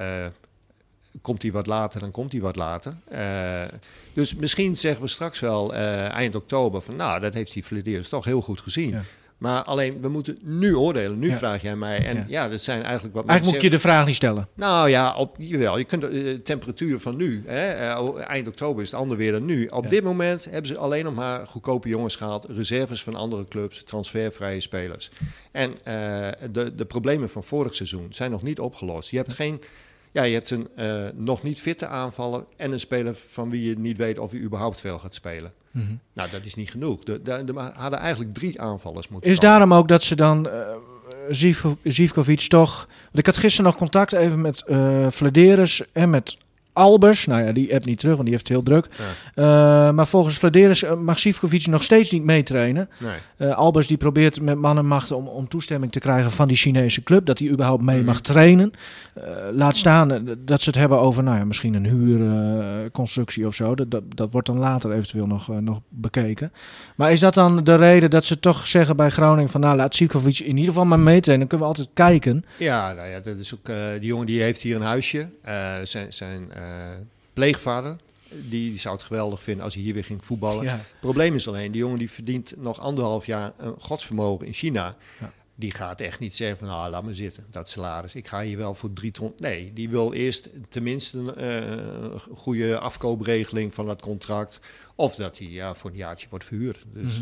komt hij wat later, dan komt hij wat later. Dus misschien zeggen we straks wel eind oktober van, dat heeft die Flederis toch heel goed gezien. Ja. Maar alleen, we moeten nu oordelen. Nu Ja. vraag jij mij. En dat zijn eigenlijk wat... Eigenlijk moet je de vraag niet stellen. Nou ja, jawel. Je kunt de temperatuur van nu, eind oktober is het ander weer dan nu. Op dit moment hebben ze alleen nog maar goedkope jongens gehaald, reserves van andere clubs, transfervrije spelers. En de problemen van vorig seizoen zijn nog niet opgelost. Je hebt een nog niet fitte aanvaller en een speler van wie je niet weet of hij überhaupt veel gaat spelen. Mm-hmm. Nou, dat is niet genoeg. Er hadden eigenlijk 3 aanvallers moeten Is komen. daarom ook dat ze dan Zivkovic toch... Want ik had gisteren nog contact even met Vladeris en met Albers. Nou ja, die app niet terug, want die heeft het heel druk. Ja. Maar volgens Vladeris mag Zivkovic nog steeds niet meetrainen. Nee. Albers die probeert met man en macht om toestemming te krijgen van die Chinese club. Dat hij überhaupt mee mag trainen. Laat staan dat ze het hebben over misschien een huurconstructie of zo. Dat wordt dan later eventueel nog bekeken. Maar is dat dan de reden dat ze toch zeggen bij Groningen van laat Zivkovic in ieder geval maar meetrainen. Dan kunnen we altijd kijken. Ja, nou ja, dat is ook, die jongen die heeft hier een huisje. Zijn pleegvader, die zou het geweldig vinden als hij hier weer ging voetballen. Ja. Het probleem is alleen, die jongen die verdient nog 1,5 jaar een godsvermogen in China. Ja. Die gaat echt niet zeggen van, laat me zitten, dat salaris. Ik ga hier wel voor 3 ton. Nee, die wil eerst tenminste een goede afkoopregeling van dat contract. Of dat hij voor een jaartje wordt verhuurd. Dus...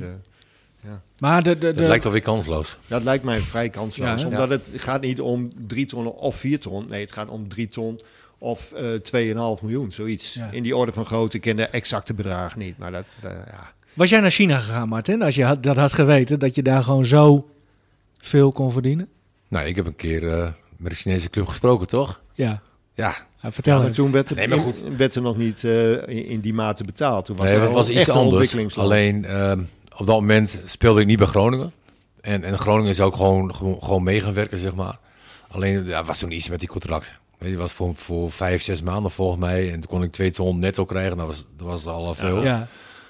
Maar Dat lijkt alweer kansloos. Dat lijkt mij vrij kansloos. Ja, omdat het gaat niet om 3 ton of 4 ton. Nee, het gaat om 3 ton of 2,5 miljoen, zoiets. Ja. In die orde van grootte. Ik ken de exacte bedragen niet. Maar dat. was jij naar China gegaan, Martin? Als je dat had geweten, dat je daar gewoon zo veel kon verdienen? Nou, ik heb een keer met een Chinese club gesproken, toch? Ja. Ja. Vertel maar eens. toen werd Nee, maar goed. werd er nog niet in die mate betaald. Toen was Nee, er het was echt iets een anders. ontwikkelingsland. Alleen op dat moment speelde ik niet bij Groningen. En Groningen is ook gewoon mee gaan werken, zeg maar. Alleen was toen iets met die contract. Weet je, was voor 5-6 maanden volgens mij. En toen kon ik 2 ton netto krijgen. Dat was al veel. Ja.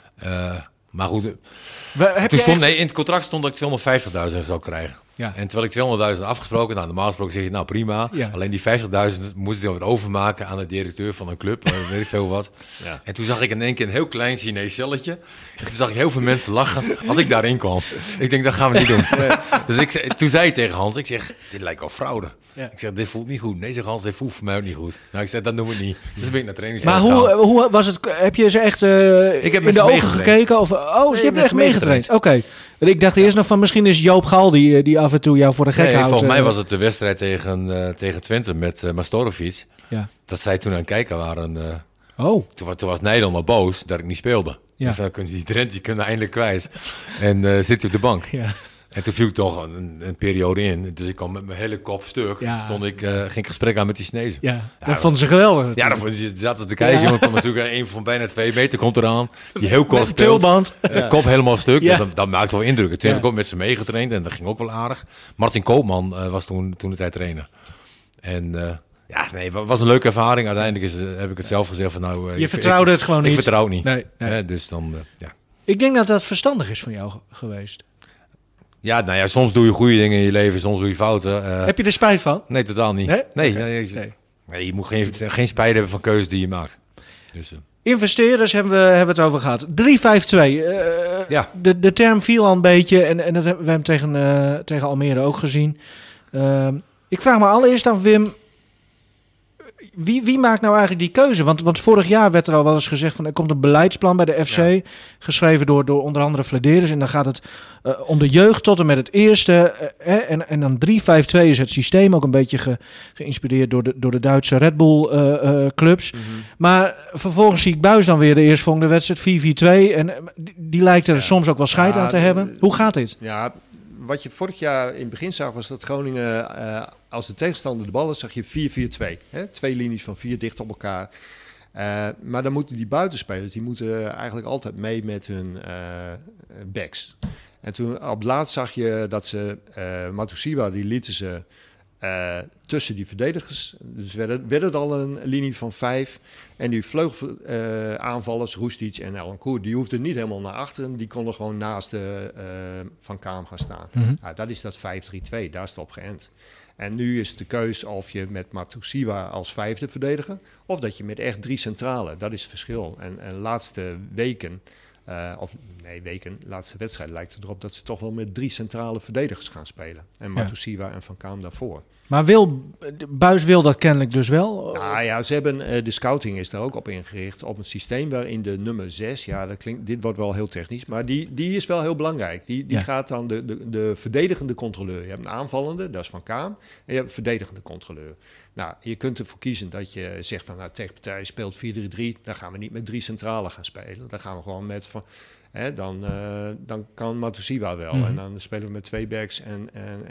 Maar goed, Heb toen je stond, echt- in het contract stond dat ik 250.000 zou krijgen. Ja. En terwijl ik 200.000 afgesproken, normaal gesproken zeg je, nou prima. Ja. Alleen die 50.000 moest ik dan weer overmaken aan de directeur van een club, weet ik veel wat. Ja. En toen zag ik in één keer een heel klein Chinees celletje. En toen zag ik heel veel mensen lachen als ik daarin kwam. Ik denk, dat gaan we niet doen. Dus toen zei ik tegen Hans, ik zeg, dit lijkt wel fraude. Ja. Ik zeg, dit voelt niet goed. Nee, zegt Hans, dit voelt voor mij ook niet goed. Nou, ik zeg, dat doen we niet. Dus ben ik naar training. Maar hoe was het? Heb je ze echt Ik heb in met de ze ogen meegetraind. gekeken? Of, ze met hebben echt ze meegetraind. Oké. Ik dacht eerst nog van misschien is Joop Gal die af en toe jou voor de gek Nee, houdt. volgens mij was het de wedstrijd tegen Twente met Mastorovic. Ja. Dat zij toen aan het kijken waren. Oh, Toen was Nederland al boos dat ik niet speelde. Ja. Dus dan kunnen die Drenthe kunnen eindelijk kwijt. En zit op de bank. ja. En toen viel ik toch een periode in. Dus ik kwam met mijn hele kop stuk. Ja. Ging ik gesprek aan met die Chinezen. Ja, dat dat vonden ze geweldig. Ja, natuurlijk. dan vond je zaten te kijken. Ja. Want dan natuurlijk een van bijna 2 meter komt eraan. Die heel kort Met een speelt. tulband. Kop helemaal stuk. Ja. Dus dat maakt wel indruk. Toen Ja. heb ik ook met ze meegetraind. En dat ging ook wel aardig. Martin Koopman was toen de tijd trainer. En het was een leuke ervaring. Uiteindelijk heb ik het zelf gezegd van nou... Je vertrouwde het gewoon niet. Ik vertrouw het niet. Nee, nee. Dus dan, Ik denk dat dat verstandig is van jou geweest. Ja, nou ja, soms doe je goede dingen in je leven, soms doe je fouten. Heb je er spijt van? Nee, totaal niet. Nee? Nee, Oké. nee, je moet geen spijt hebben van keuzes die je maakt. Dus, Investeerders hebben we het over gehad. 3-5-2. Ja. De term viel al een beetje en dat hebben we hem tegen Almere ook gezien. Ik vraag me allereerst af, Wim, wie maakt nou eigenlijk die keuze? Want vorig jaar werd er al wel eens gezegd van er komt een beleidsplan bij de FC, geschreven door onder andere Vladeris. En dan gaat het om de jeugd tot en met het eerste. En dan 3-5-2 is het systeem, ook een beetje geïnspireerd door de Duitse Red Bull clubs. Mm-hmm. Maar vervolgens zie ik Buis dan weer de eerstvolgende wedstrijd 4-4-2. En die lijkt er soms ook wel scheid aan te hebben. Hoe gaat dit? Ja, wat je vorig jaar in het begin zag was dat Groningen, als de tegenstander de bal is, zag je 4-4-2. Hè? 2 linies van 4 dicht op elkaar. Maar dan moeten die buitenspelers, die moeten eigenlijk altijd mee met hun backs. En toen op het laatst zag je dat ze Matusiwa, die lieten ze tussen die verdedigers. Dus werd het al een linie van 5. En die vleugelaanvallers, Roestic en Elancourt, die hoefden niet helemaal naar achteren. Die konden gewoon naast Van Kaam gaan staan. Mhm. Dat is dat 5-3-2, daar is het op geënt. En nu is de keus of je met Matusiwa als 5e verdediger, of dat je met echt 3 centrale, dat is het verschil. En de laatste weken laatste wedstrijd lijkt het erop dat ze toch wel met 3 centrale verdedigers gaan spelen. En Matusiwa en Van Kaam daarvoor. Maar Buijs wil dat kennelijk dus wel? Nou ja, ze hebben, de scouting is daar ook op ingericht. Op een systeem waarin de nummer 6, dit wordt wel heel technisch, maar die is wel heel belangrijk. Die gaat dan de verdedigende controleur. Je hebt een aanvallende, dat is Van Kaam. En je hebt een verdedigende controleur. Nou, je kunt ervoor kiezen dat je zegt van, tegenpartij speelt 4-3-3. Dan gaan we niet met 3 centralen gaan spelen. Dan gaan we gewoon met van... dan kan Matusiwa wel. En dan spelen we met 2 backs en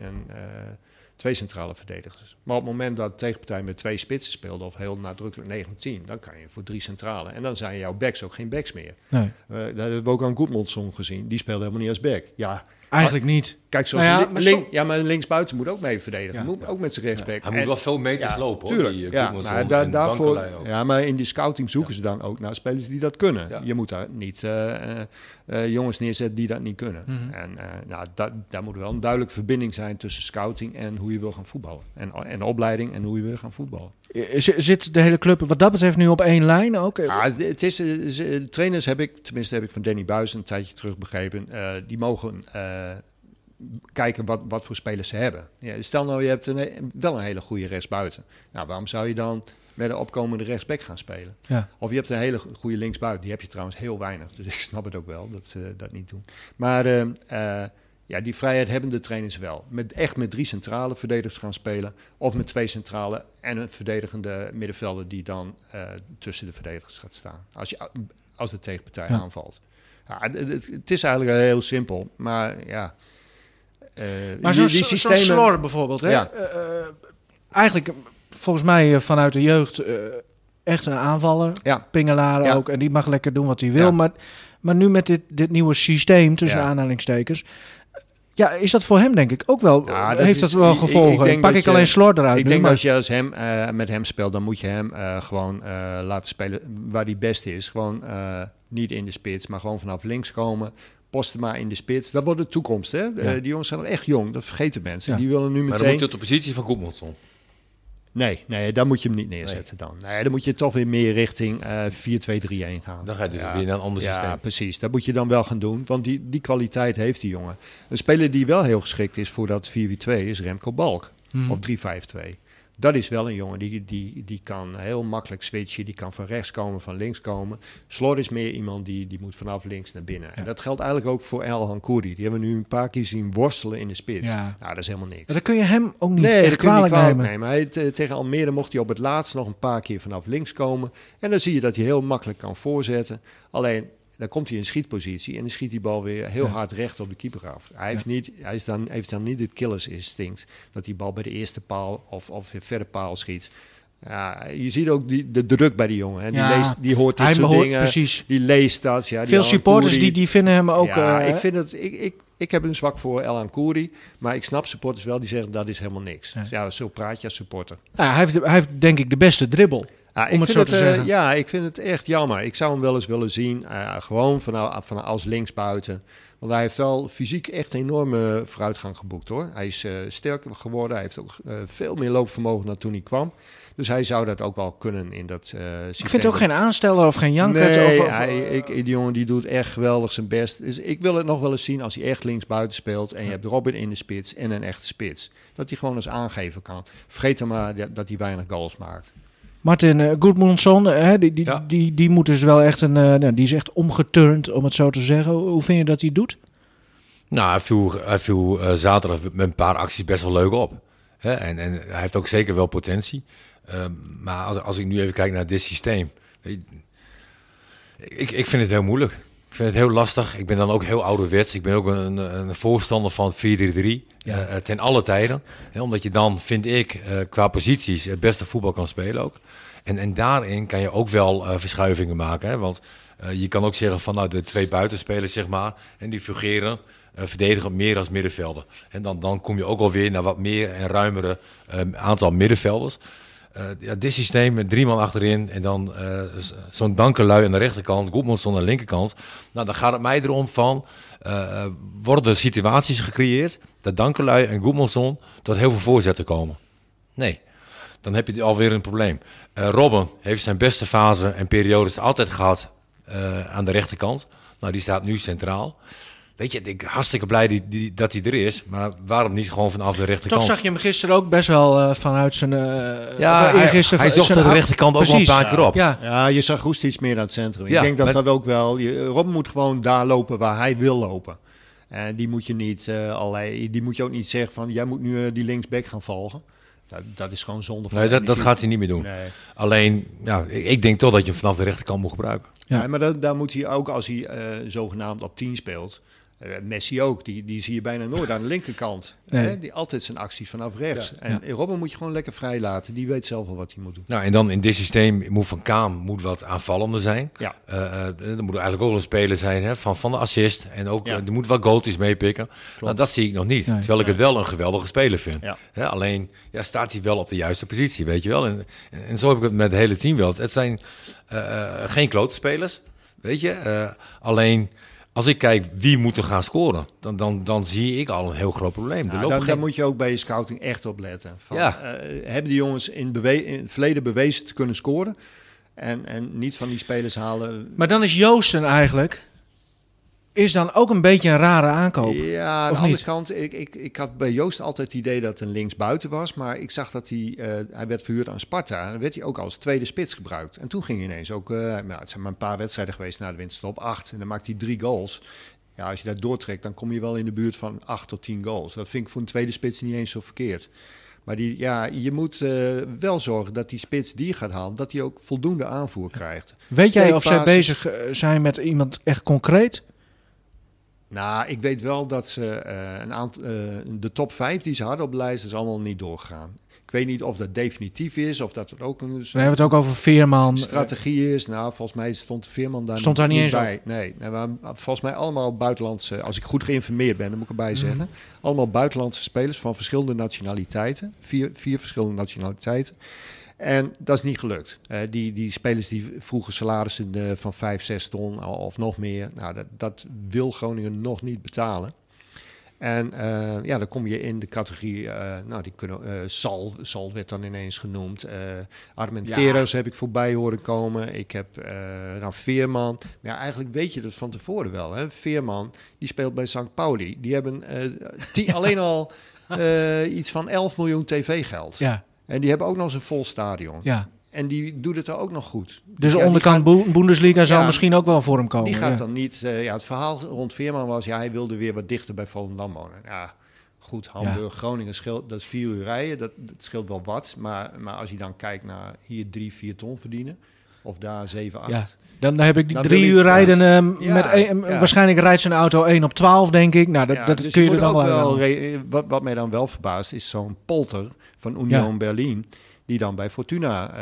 2 centrale verdedigers. Maar op het moment dat de tegenpartij met 2 spitsen speelde, of heel nadrukkelijk 9-10, dan kan je voor 3 centrale. En dan zijn jouw backs ook geen backs meer. Nee. Dat hebben we ook aan Goedmundsson gezien. Die speelde helemaal niet als back. Ja, eigenlijk niet. Kijk, zoals maar linksbuiten moet ook mee verdedigen. Ja. Moet ook met zijn rechtsback. Hij moet wel veel meters lopen, hoor. Tuurlijk. Maar in die scouting zoeken ze dan ook naar spelers die dat kunnen. Ja. Je moet daar niet jongens neerzetten die dat niet kunnen. En daar moet wel een duidelijke verbinding zijn tussen scouting en hoe je wil gaan voetballen. En opleiding en hoe je wil gaan voetballen. Zit de hele club wat dat betreft nu op één lijn ook? Ja, het is, trainers heb ik van Danny Buijs een tijdje terug begrepen. Die mogen kijken wat voor spelers ze hebben. Ja, stel nou, je hebt wel een hele goede rechtsbuiten. Nou, waarom zou je dan met een opkomende rechtsback gaan spelen? Ja. Of je hebt een hele goede linksbuiten. Die heb je trouwens heel weinig. Dus ik snap het ook wel dat ze dat niet doen. Maar die vrijheid hebben de trainers wel. Met 3 centrale verdedigers gaan spelen. Of met 2 centrale en een verdedigende middenvelder die dan tussen de verdedigers gaat staan. Als de tegenpartij aanvalt. Ja, het is eigenlijk heel simpel. Maar ja... maar zo'n Slor bijvoorbeeld, hè? Ja. Eigenlijk volgens mij vanuit de jeugd echt een aanvaller. Ja. Pingelaar ook. En die mag lekker doen wat hij wil. Ja. Maar nu met dit nieuwe systeem tussen aanhalingstekens... Ja, is dat voor hem denk ik ook wel... Ja, heeft dat wel gevolgen? Pak ik alleen Slor eruit ik denk dat als je als met hem speelt, dan moet je hem gewoon laten spelen waar hij best is. Gewoon niet in de spits, maar gewoon vanaf links komen... Postema in de spits. Dat wordt de toekomst, hè? Ja. Die jongens zijn nog echt jong, dat vergeten mensen. Ja. Die willen nu meteen... Maar dan moet je op de positie van Goedmundsson. Nee, daar moet je hem niet neerzetten dan. Nee, dan moet je toch weer meer richting 4-2-3-1 gaan. Dan ga je dus weer naar een ander systeem. Ja, precies. Dat moet je dan wel gaan doen, want die kwaliteit heeft die jongen. Een speler die wel heel geschikt is voor dat 4-4-2 is Remco Balk. Of 3-5-2. Dat is wel een jongen die kan heel makkelijk switchen. Die kan van rechts komen, van links komen. Slor is meer iemand die moet vanaf links naar binnen. Ja. En dat geldt eigenlijk ook voor El Hankouri. Die hebben we nu een paar keer zien worstelen in de spits. Ja. Nou, dat is helemaal niks. Maar dan kun je hem ook niet echt kwalijk nemen. Tegen Almere mocht hij op het laatst nog een paar keer vanaf links komen. En dan zie je dat hij heel makkelijk kan voorzetten. Alleen... Dan komt hij in schietpositie en dan schiet die bal weer heel hard recht op de keeper af. Hij heeft dan niet het killersinstinct dat die bal bij de eerste paal of verre paal schiet. Ja, je ziet ook de druk bij die jongen. Hè. Die hoort dit soort dingen. Precies. Die leest dat. Ja, veel supporters die vinden hem ook... Ja, ik heb een zwak voor El Hankouri, maar ik snap supporters wel die zeggen dat is helemaal niks. Ja, zo praat je als supporter. Ja, hij heeft denk ik de beste dribbel. Om het zo te zeggen. Ja, ik vind het echt jammer. Ik zou hem wel eens willen zien, gewoon van als linksbuiten. Want hij heeft wel fysiek echt enorme vooruitgang geboekt, hoor. Hij is sterker geworden, hij heeft ook veel meer loopvermogen dan toen hij kwam. Dus hij zou dat ook wel kunnen in dat systeem. Ik vind het ook geen aansteller of geen jankert. Nee, die jongen die doet echt geweldig zijn best. Dus ik wil het nog wel eens zien als hij echt linksbuiten speelt. En je hebt Robin in de spits en een echte spits. Dat hij gewoon eens aangeven kan. Vergeet dan maar dat hij weinig goals maakt. Martin Goedmundsson, die moet dus wel echt die is echt omgeturnd, om het zo te zeggen. Hoe vind je dat hij doet? Nou, hij viel zaterdag met een paar acties best wel leuk op. Hè? En hij heeft ook zeker wel potentie. Maar als ik nu even kijk naar dit systeem... Ik vind het heel moeilijk. Ik vind het heel lastig. Ik ben dan ook heel ouderwets. Ik ben ook een voorstander van 4-3-3. Ten alle tijden. Omdat je dan, vind ik, qua posities het beste voetbal kan spelen ook. En daarin kan je ook wel verschuivingen maken. Hè? Want je kan ook zeggen van de 2 buitenspelers, zeg maar. En die fungeren, verdedigen meer als middenvelder. En dan kom je ook alweer naar wat meer en ruimere aantal middenvelders. Dit systeem met 3 man achterin en dan zo'n Dankelui aan de rechterkant, Goedmundsson aan de linkerkant. Nou, dan gaat het mij erom van, worden er situaties gecreëerd dat Dankelui en Goedmundsson tot heel veel voorzetten komen? Nee, dan heb je alweer een probleem. Robben heeft zijn beste fase en periodes altijd gehad aan de rechterkant. Nou, die staat nu centraal. Weet je, ik ben hartstikke blij dat hij er is. Maar waarom niet gewoon vanaf de rechterkant? Toch zag je hem gisteren ook best wel vanuit zijn... hij zocht de rechterkant ook wel een paar keer op. Ja, je zag Roest iets meer aan het centrum. Ja, ik denk dat dat ook wel... Robben moet gewoon daar lopen waar hij wil lopen. En die moet je niet die moet je ook niet zeggen van... jij moet nu die linksback gaan volgen. Dat is gewoon zonde van... Nee, dat gaat hij niet meer doen. Nee. Alleen, ik denk toch dat je hem vanaf de rechterkant moet gebruiken. Ja, maar daar moet hij ook, als hij zogenaamd op 10 speelt... Messi ook, die zie je bijna nooit aan de linkerkant. Nee. Hè? Die altijd zijn acties vanaf rechts. En Robben moet je gewoon lekker vrij laten. Die weet zelf wel wat hij moet doen. Nou, en dan in dit systeem moet Van Kaam wat aanvallender zijn. Ja. Er moet eigenlijk ook een speler zijn van de assist. En ook er moet wat goaltjes meepikken. Nou, dat zie ik nog niet. Nee. Terwijl ik het wel een geweldige speler vind. Ja. Alleen staat hij wel op de juiste positie, weet je wel. En zo heb ik het met het hele team wel. Het zijn geen klote spelers, weet je. Alleen... Als ik kijk wie moet er gaan scoren, dan zie ik al een heel groot probleem. Daar moet je ook bij je scouting echt op letten. Hebben die jongens in het verleden bewezen te kunnen scoren en niet van die spelers halen... Maar dan is Joosten eigenlijk... Is dan ook een beetje een rare aankoop? Ja, aan de andere kant, ik had bij Joost altijd het idee dat het een linksbuiten was. Maar ik zag dat hij werd verhuurd aan Sparta. En dan werd hij ook als tweede spits gebruikt. En toen ging hij ineens ook... het zijn maar een paar wedstrijden geweest na de winterstop. 8. En dan maakt hij 3 goals. Ja, als je dat doortrekt, dan kom je wel in de buurt van 8 tot 10 goals. Dat vind ik voor een tweede spits niet eens zo verkeerd. Maar je moet wel zorgen dat die spits die je gaat halen... dat hij ook voldoende aanvoer krijgt. Weet jij of zij bezig zijn met iemand echt concreet... Nou, ik weet wel dat ze de top 5 die ze hadden op de lijst is allemaal niet doorgegaan. Ik weet niet of dat definitief is, of dat het ook een... We hebben het ook over Veerman. Strategie is, nou, volgens mij stond Veerman daar niet eens bij. Op. Nee, volgens mij allemaal buitenlandse, als ik goed geïnformeerd ben, dan moet ik erbij zeggen. Allemaal buitenlandse spelers van verschillende nationaliteiten. 4 verschillende nationaliteiten. En dat is niet gelukt. Die spelers die vroegen salarissen van 5, 6 ton of nog meer. Nou, dat wil Groningen nog niet betalen. En dan kom je in de categorie... Sal werd dan ineens genoemd. Armenteros heb ik voorbij horen komen. Ik heb Veerman. Maar eigenlijk weet je dat van tevoren wel. Hè? Veerman, die speelt bij St. Pauli. Die hebben alleen al iets van 11 miljoen tv-geld. Ja. En die hebben ook nog eens een vol stadion. Ja. En die doet het er ook nog goed. Dus de onderkant Bundesliga zou misschien ook wel voor hem komen. Die gaat dan niet... het verhaal rond Veerman was... hij wilde weer wat dichter bij Volendam wonen. Ja, goed, Hamburg, Groningen scheelt... Dat is 4 uur rijden. Dat scheelt wel wat. Maar als je dan kijkt naar hier 3, 4 ton verdienen... of daar 7, 8... Ja. Dan heb ik die 3 uur rijden waarschijnlijk rijdt zijn auto 1 op 12, denk ik. Nou, dat dus kun je er dan wel... Wat mij dan wel verbaast is zo'n Polter van Union Berlin... die dan bij Fortuna...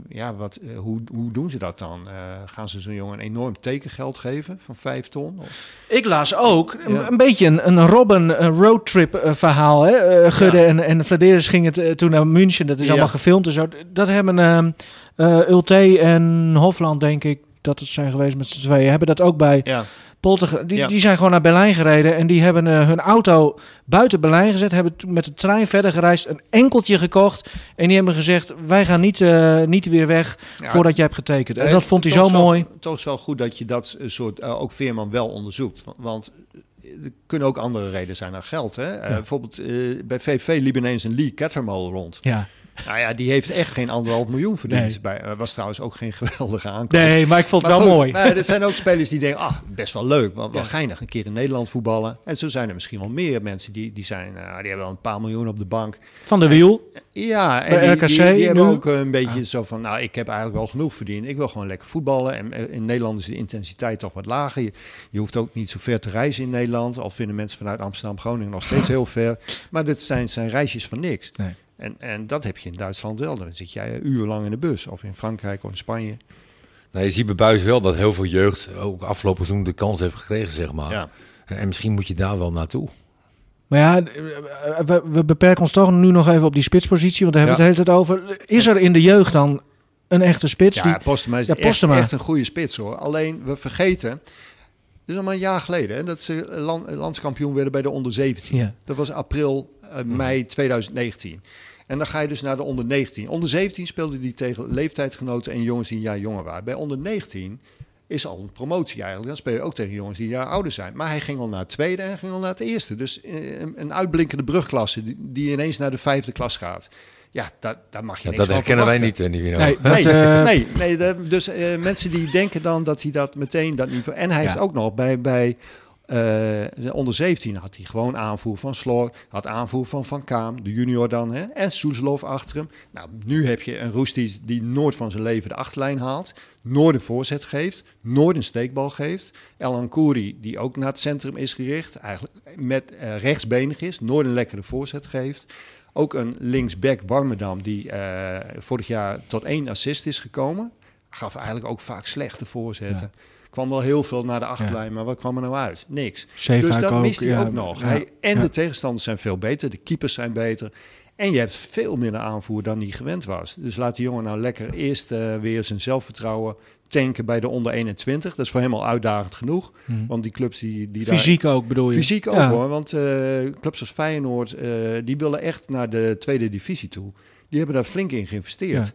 hoe doen ze dat dan? Gaan ze zo'n jongen een enorm tekengeld geven van 5 ton? Of? Ik las ook een beetje een Robben roadtrip verhaal. Hè? Gudde en Vladeris gingen toen naar München. Dat is allemaal gefilmd en zo. Dat hebben Ulte en Hofland, denk ik... dat het zijn geweest met z'n tweeën, hebben dat ook bij Polter. Die zijn gewoon naar Berlijn gereden en die hebben hun auto buiten Berlijn gezet, hebben met de trein verder gereisd, een enkeltje gekocht en die hebben gezegd, wij gaan niet weer weg voordat jij hebt getekend. En dat vond hij zo mooi. Toch is wel goed dat je dat soort, ook Veerman wel onderzoekt, want er kunnen ook andere redenen zijn dan geld. Hè? Bijvoorbeeld bij VV liep ineens een Lee Cattermole rond. Ja. Nou ja, die heeft echt geen 1,5 miljoen verdiend. Nee. Was trouwens ook geen geweldige aankoop. Nee, maar ik vond het wel mooi. Er zijn ook spelers die denken, best wel leuk. Wel geinig, een keer in Nederland voetballen. En zo zijn er misschien wel meer mensen die hebben wel een paar miljoen op de bank. Van de Wiel. Ja, en RKC, die hebben ook een beetje zo van, ik heb eigenlijk wel genoeg verdiend. Ik wil gewoon lekker voetballen. En in Nederland is de intensiteit toch wat lager. Je hoeft ook niet zo ver te reizen in Nederland. Al vinden mensen vanuit Amsterdam, Groningen nog steeds heel ver. Maar dit zijn reisjes van niks. Nee. En dat heb je in Duitsland wel. Dan zit jij urenlang in de bus. Of in Frankrijk of in Spanje. Nou, je ziet bij Buis wel dat heel veel jeugd ook afgelopen seizoen de kans heeft gekregen, zeg maar. Ja. En misschien moet je daar wel naartoe. Maar ja, we beperken ons toch nu nog even op die spitspositie. Want daar hebben we het de hele tijd over. Is er in de jeugd dan een echte spits? Ja, Postema is echt een goede spits, hoor. Alleen, we vergeten... Dat is al maar een jaar geleden, hè, dat ze landskampioen werden bij de onder 17. Ja. Dat was april, mei 2019. En dan ga je dus naar de onder 19. Onder 17 speelde die tegen leeftijdsgenoten en jongens die een jaar jonger waren. Bij onder 19 is al een promotie eigenlijk. Dan speel je ook tegen jongens die jaar ouder zijn. Maar hij ging al naar het tweede en ging al naar het eerste. Dus een uitblinkende brugklasse die ineens naar de 5e klas gaat. Ja, daar mag je niks dat van herkennen wij verwachten. niet, Nivino. Dus mensen die denken dan dat hij dat meteen dat niveau... En hij heeft ook nog bij de onder 17 had hij gewoon aanvoer van Slor, had aanvoer van Kaam, de junior dan, hè, en Soeslof achter hem. Nou, nu heb je een Roestic die nooit van zijn leven de achterlijn haalt, nooit een voorzet geeft, nooit een steekbal geeft. El Ankouri, die ook naar het centrum is gericht, eigenlijk met rechtsbenig is, nooit een lekkere voorzet geeft. Ook een linksback Warmerdam, die vorig jaar tot 1 assist is gekomen, gaf eigenlijk ook vaak slechte voorzetten. Ja. Kwam wel heel veel naar de achterlijn, maar wat kwam er nou uit? Niks. Zeefuik dus dat mist hij ook Ja, nog. De tegenstanders zijn veel beter, de keepers zijn beter. En je hebt veel minder aanvoer dan hij gewend was. Dus laat die jongen nou lekker eerst weer zijn zelfvertrouwen tanken bij de onder 21. Dat is voor hem al uitdagend genoeg. Want die clubs die fysiek daar... ook bedoel je? Fysiek ook hoor, want clubs als Feyenoord, die willen echt naar de tweede divisie toe. Die hebben daar flink in geïnvesteerd.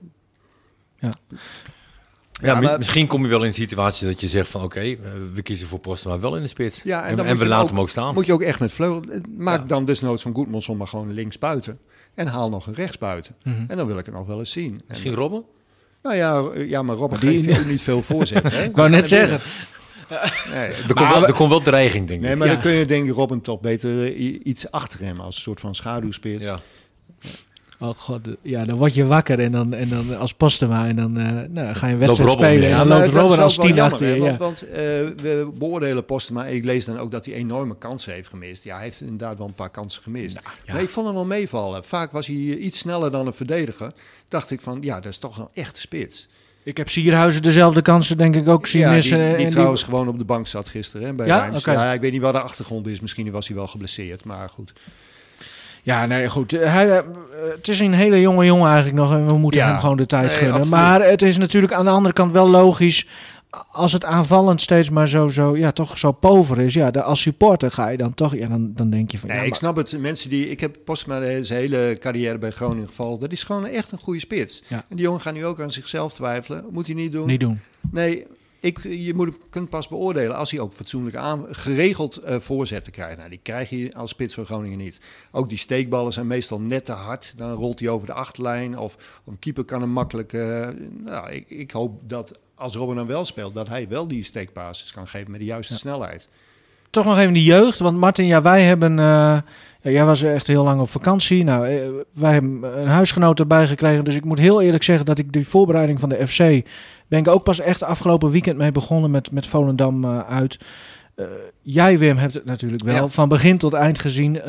Ja, maar misschien kom je wel in een situatie dat je zegt van oké, we kiezen voor Postema wel in de spits. Ja, en we laten hem ook staan. Moet je ook echt met vleugel... Maak dan desnoods van Goedmanson maar gewoon links buiten. En haal nog een rechts buiten. En dan wil ik het nog wel eens zien. Misschien Robben? Nou ja, maar Robben geeft ook niet veel voorzet. Hè? Ik wou net zeggen. Nee, er komt wel dreiging, denk ik. Nee, maar dan kun je denk ik Robben toch beter iets achter hem als een soort van schaduwspits. Ja. Oh god, ja, dan word je wakker en dan als Postema en dan ga je een wedstrijd spelen en dan loopt Robben als 10 achter je. Want we beoordelen Postema en ik lees dan ook dat hij enorme kansen heeft gemist. Ja, hij heeft inderdaad wel een paar kansen gemist. Maar ik vond hem wel meevallen. Vaak was hij iets sneller dan een verdediger. Dacht ik van, ja, dat is toch een echte spits. Ik heb Sierhuizen dezelfde kansen denk ik ook zien missen. Die trouwens gewoon op de bank zat gisteren hè, bij Rijms. Okay. Ja, ik weet niet wat de achtergrond is. Misschien was hij wel geblesseerd, maar goed. Ja, nee, goed. Het is een hele jonge jongen eigenlijk nog en we moeten hem gewoon de tijd gunnen. Absoluut. Maar het is natuurlijk aan de andere kant wel logisch als het aanvallend steeds maar toch zo pover is. Ja, als supporter ga je dan toch, dan denk je van... Nee, ik snap het. Mensen ik heb Postema zijn hele carrière bij Groningen gevolgd. Dat is gewoon echt een goede spits. Ja. En die jongen gaat nu ook aan zichzelf twijfelen. Moet hij niet doen? Niet doen. Nee, je kunt pas beoordelen als hij ook fatsoenlijk geregeld voorzetten krijgt. Nou, die krijg je als spits van Groningen niet. Ook die steekballen zijn meestal net te hard. Dan rolt hij over de achterlijn of een keeper kan hem makkelijk... ik hoop dat als Robben dan wel speelt, dat hij wel die steekbasis kan geven met de juiste snelheid. Toch nog even die jeugd, want Martin, wij hebben... jij was echt heel lang op vakantie. Nou, wij hebben een huisgenoot erbij gekregen. Dus ik moet heel eerlijk zeggen dat ik die voorbereiding van de FC... ben ik ook pas echt afgelopen weekend mee begonnen met Volendam uit. Jij, Wim, hebt het natuurlijk wel van begin tot eind gezien.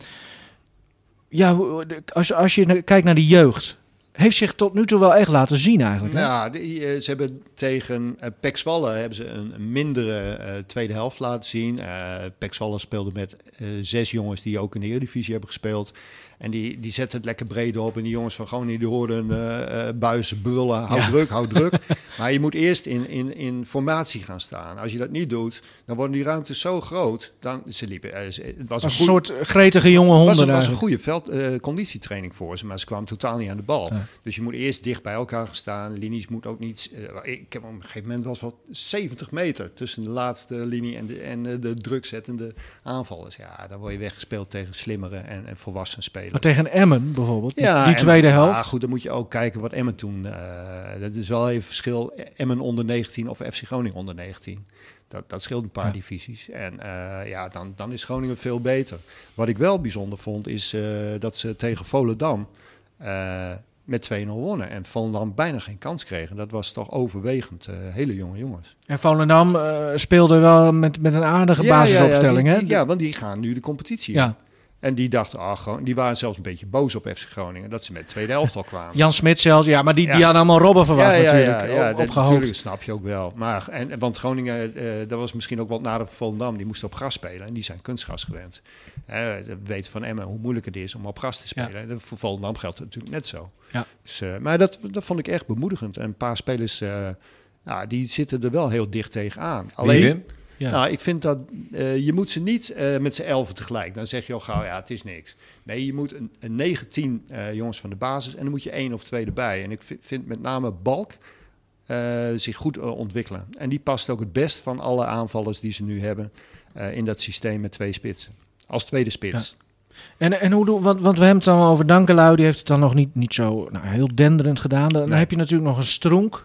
Als je kijkt naar de jeugd... heeft zich tot nu toe wel echt laten zien eigenlijk. Hè? Ja, ze hebben tegen PEC Zwolle hebben ze een mindere tweede helft laten zien. PEC Zwolle speelde met 6 jongens die ook in de Eredivisie hebben gespeeld. En die zetten het lekker breed op. En die jongens van Groningen die hoorden buizen brullen. Houd druk. Maar je moet eerst in formatie gaan staan. Als je dat niet doet, dan worden die ruimtes zo groot. Ze liepen. Het was een soort gretige jonge honden. Het was een goede conditietraining voor ze. Maar ze kwamen totaal niet aan de bal. Ja. Dus je moet eerst dicht bij elkaar gaan staan. Linies moet ook niet... ik heb op een gegeven moment was wel 70 meter tussen de laatste linie en de drukzettende aanvallers. Ja, dan word je weggespeeld tegen slimmere en volwassen spelers. Maar tegen Emmen bijvoorbeeld, die tweede helft. Ja, goed, dan moet je ook kijken wat Emmen toen... dat is wel even verschil. Emmen onder 19 of FC Groningen onder 19. Dat scheelt een paar divisies. En dan is Groningen veel beter. Wat ik wel bijzonder vond, is dat ze tegen Volendam... met 2-0 wonnen. En Volendam bijna geen kans kregen. Dat was toch overwegend hele jonge jongens. En Volendam speelde wel met een aardige basisopstelling, hè? Ja, want die gaan nu de competitie in. En die dachten, die waren zelfs een beetje boos op FC Groningen... dat ze met de tweede helft al kwamen. Jan Smit zelfs, maar die hadden allemaal Robben verwacht natuurlijk. Natuurlijk snap je ook wel. Maar, want Groningen, dat was misschien ook wat nadeel voor Volendam... die moesten op gras spelen en die zijn kunstgras gewend. We weten van Emmen hoe moeilijk het is om op gras te spelen. Ja. Voor Volendam geldt het natuurlijk net zo. Ja. Dus, maar dat vond ik echt bemoedigend. En een paar spelers, die zitten er wel heel dicht tegenaan. Alleen... Ja. Nou, ik vind dat je moet ze niet met z'n 11 tegelijk. Dan zeg je al gauw, het is niks. Nee, je moet een 9, 10 jongens van de basis en dan moet je 1 of 2 erbij. En ik vind met name Balk zich goed ontwikkelen. En die past ook het best van alle aanvallers die ze nu hebben in dat systeem met 2 spitsen. Als tweede spits. Ja. En hoe doen, want we hebben het dan over Dankelui, die heeft het dan nog niet zo heel denderend gedaan. Dan heb je natuurlijk nog een Stronk.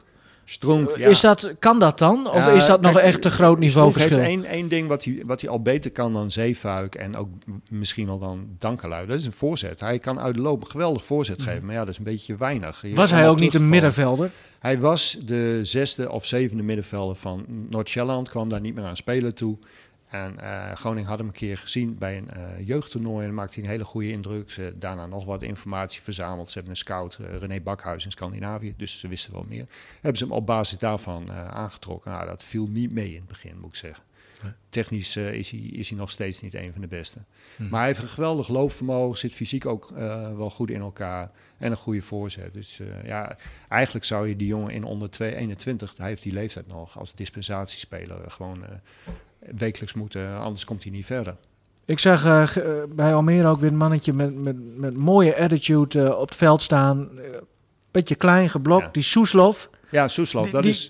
Kan dat dan? Of is dat nog echt een groot niveauverschil? Stronk heeft één ding wat hij al beter kan dan Zeefuik en ook misschien wel dan Dankelui. Dat is een voorzet. Hij kan uit de loop een geweldig voorzet geven, maar ja, dat is een beetje weinig. Was hij ook niet een middenvelder? Hij was de 6e of 7e middenvelder van Noord-Sjælland, kwam daar niet meer aan spelen toe. En Groningen had hem een keer gezien bij een jeugdtoernooi en maakte hij een hele goede indruk. Ze hebben daarna nog wat informatie verzameld. Ze hebben een scout, René Bakhuis in Scandinavië, dus ze wisten wel meer. Hebben ze hem op basis daarvan aangetrokken. Nou, dat viel niet mee in het begin, moet ik zeggen. Technisch is hij nog steeds niet een van de beste. Maar hij heeft een geweldig loopvermogen, zit fysiek ook wel goed in elkaar en een goede voorzet. Dus eigenlijk zou je die jongen in onder 21, hij heeft die leeftijd nog, als dispensatiespeler gewoon wekelijks moeten, anders komt hij niet verder. Ik zag bij Almere ook weer een mannetje met mooie attitude op het veld staan. Beetje klein geblokt, die Soeslof. Ja, Soeslof,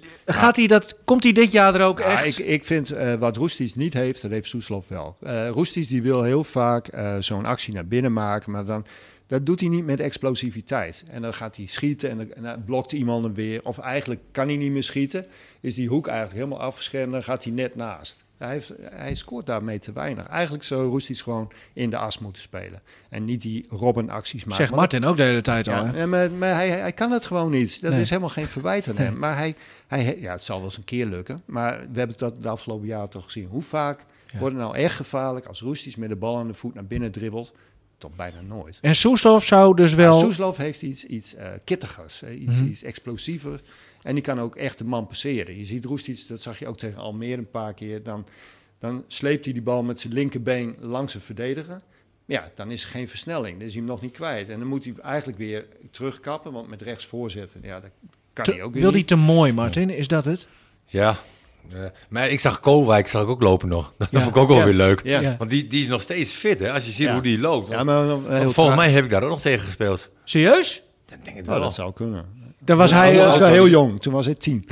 Komt hij dit jaar er ook echt? Ik vind wat Roestic niet heeft, dat heeft Soeslof wel. Roestic die wil heel vaak zo'n actie naar binnen maken, maar dat doet hij niet met explosiviteit. En dan gaat hij schieten en dan blokt iemand hem weer. Of eigenlijk kan hij niet meer schieten. Is die hoek eigenlijk helemaal afgeschermd, dan gaat hij net naast. Hij scoort daarmee te weinig. Eigenlijk zou Roestic gewoon in de as moeten spelen. En niet die Robben-acties maken. Zegt Martin ook de hele tijd al. Ja, maar hij kan het gewoon niet. Dat is helemaal geen verwijt aan hem. Maar het zal wel eens een keer lukken. Maar we hebben dat de afgelopen jaren toch gezien. Hoe vaak wordt het nou echt gevaarlijk als Roestic met de bal aan de voet naar binnen dribbelt? Toch bijna nooit. En Soeslof zou dus wel... Soeslof heeft iets kittigers, iets explosiever. En die kan ook echt de man passeren. Je ziet Roestic, dat zag je ook tegen Almere een paar keer. Dan sleept hij die bal met zijn linkerbeen langs een verdediger. Ja, dan is er geen versnelling. Dan is hij hem nog niet kwijt. En dan moet hij eigenlijk weer terugkappen, want met rechts voorzetten, ja, dat kan hij ook weer Wil niet. hij te mooi, Martin? Is dat het? Ja. Maar ik zag Koolwijk ook lopen nog. Dat vond ik ook wel weer leuk. Ja. Want die is nog steeds fit, hè? Als je ziet hoe die loopt. Ja, maar volgens mij heb ik daar ook nog tegen gespeeld. Serieus? Dat denk ik wel. dat zou kunnen. Dan was Hij hij... was wel heel jong, toen was hij 10.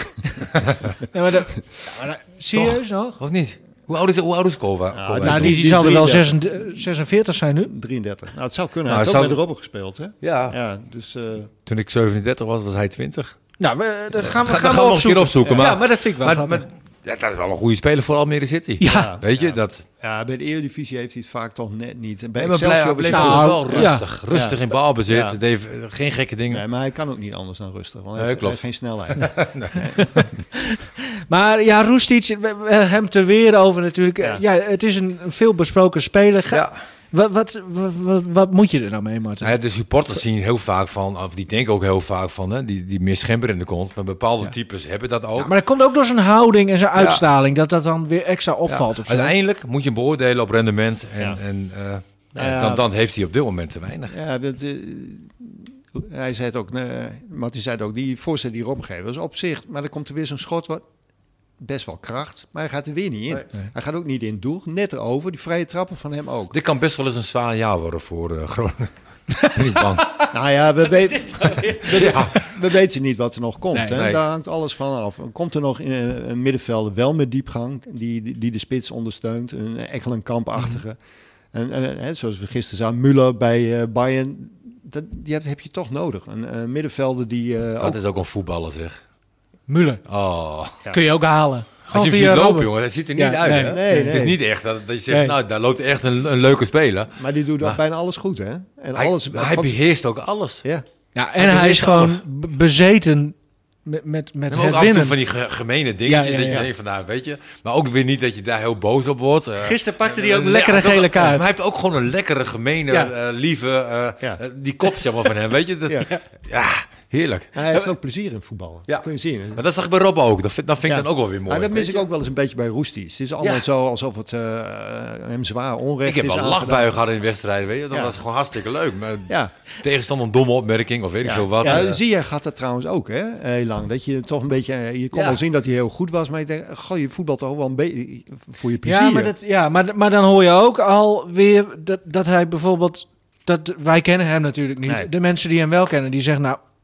Serieus nog? Of niet? Hoe oud is Koolwijk? Nou, die zal er wel 46 zijn nu. 33. Nou, het zou kunnen. Nou, Hij heeft ook met Robben gespeeld, hè? Ja. Dus, toen ik 37 was hij 20. Nou, we gaan nog een keer opzoeken. Ja, maar dat vind ik wel grappig. Dat is wel een goede speler voor Almere City. Ja. Weet je, dat... Ja, bij de Eredivisie heeft hij het vaak toch net niet. Bij maar Excelsior bleef wel wel rustig in balbezit. Ja. Het heeft geen gekke dingen. Nee, maar hij kan ook niet anders dan rustig, want hij Nee, heeft geen snelheid. Maar ja, Roestic, we hebben hem te weer over natuurlijk. Ja, het is een veel besproken speler. Ja. Wat moet je er nou mee, Martin? De supporters zien heel vaak van, of die denken ook heel vaak van, hè, die meer schemper in de kont. Maar bepaalde types hebben dat ook. Ja, maar dat komt ook door zijn houding en zijn uitstraling, dat dan weer extra opvalt. Of zo. Uiteindelijk moet je hem beoordelen op rendement. Dan heeft hij op dit moment te weinig. Ja, hij zei het ook, Martin zei het ook, die voorzet die Rob geeft was op zich, maar dan komt er weer zo'n schot wat best wel kracht, maar hij gaat er weer niet in. Nee. Hij gaat ook niet in het doel, net erover. Die vrije trappen van hem ook. Dit kan best wel eens een zwaar jaar worden voor Groningen. Niet bang. Nou ja, we weten niet wat er nog komt. Nee. Daar hangt alles van af. Komt er nog een middenvelder wel met diepgang, die de spits ondersteunt, een Ekkelenkamp-achtige. En zoals we gisteren zagen, Müller bij Bayern, die heb je toch nodig. Een middenvelder die... dat is ook een voetballer, zeg. Müller. Oh. Ja. Kun je ook halen. Als je hem ziet lopen, jongen, dat ziet er niet uit. Nee. Het is niet echt dat je zegt, nou, daar loopt echt een leuke speler. Maar die doet bijna alles goed, hè? En hij beheerst ook alles. Ja, en hij is gewoon bezeten met het ook af en toe van die gemene dingetjes dat je denkt van, nou, weet je. Maar ook weer niet dat je daar heel boos op wordt. Gisteren pakte hij ook een lekkere gele kaart. Maar hij heeft ook gewoon een lekkere, gemene, lieve, die kop zeg maar van hem, weet je. Ja, heerlijk. Hij heeft ook plezier in voetballen. Ja. Kun je zien. Maar dat zag ik bij Rob ook. Dat vind ik dan ook wel weer mooi. Maar dat mis ik ook wel eens een beetje bij Roestic. Het is allemaal zo alsof het hem zwaar onrecht is. Ik heb wel lachbuien gehad in wedstrijden, weet je. Dat was gewoon hartstikke leuk. Maar tegenstander een domme opmerking of weet ik veel wat. Ja, zie je gaat dat trouwens ook, hè? Heel lang. Dat je toch een beetje... Je kon wel zien dat hij heel goed was, maar je denkt, goh, je voetbalt toch wel een beetje voor je plezier. Maar dan hoor je ook alweer dat hij bijvoorbeeld... Wij kennen hem natuurlijk niet. Nee. De mensen die hem wel kennen, die zeggen, nou,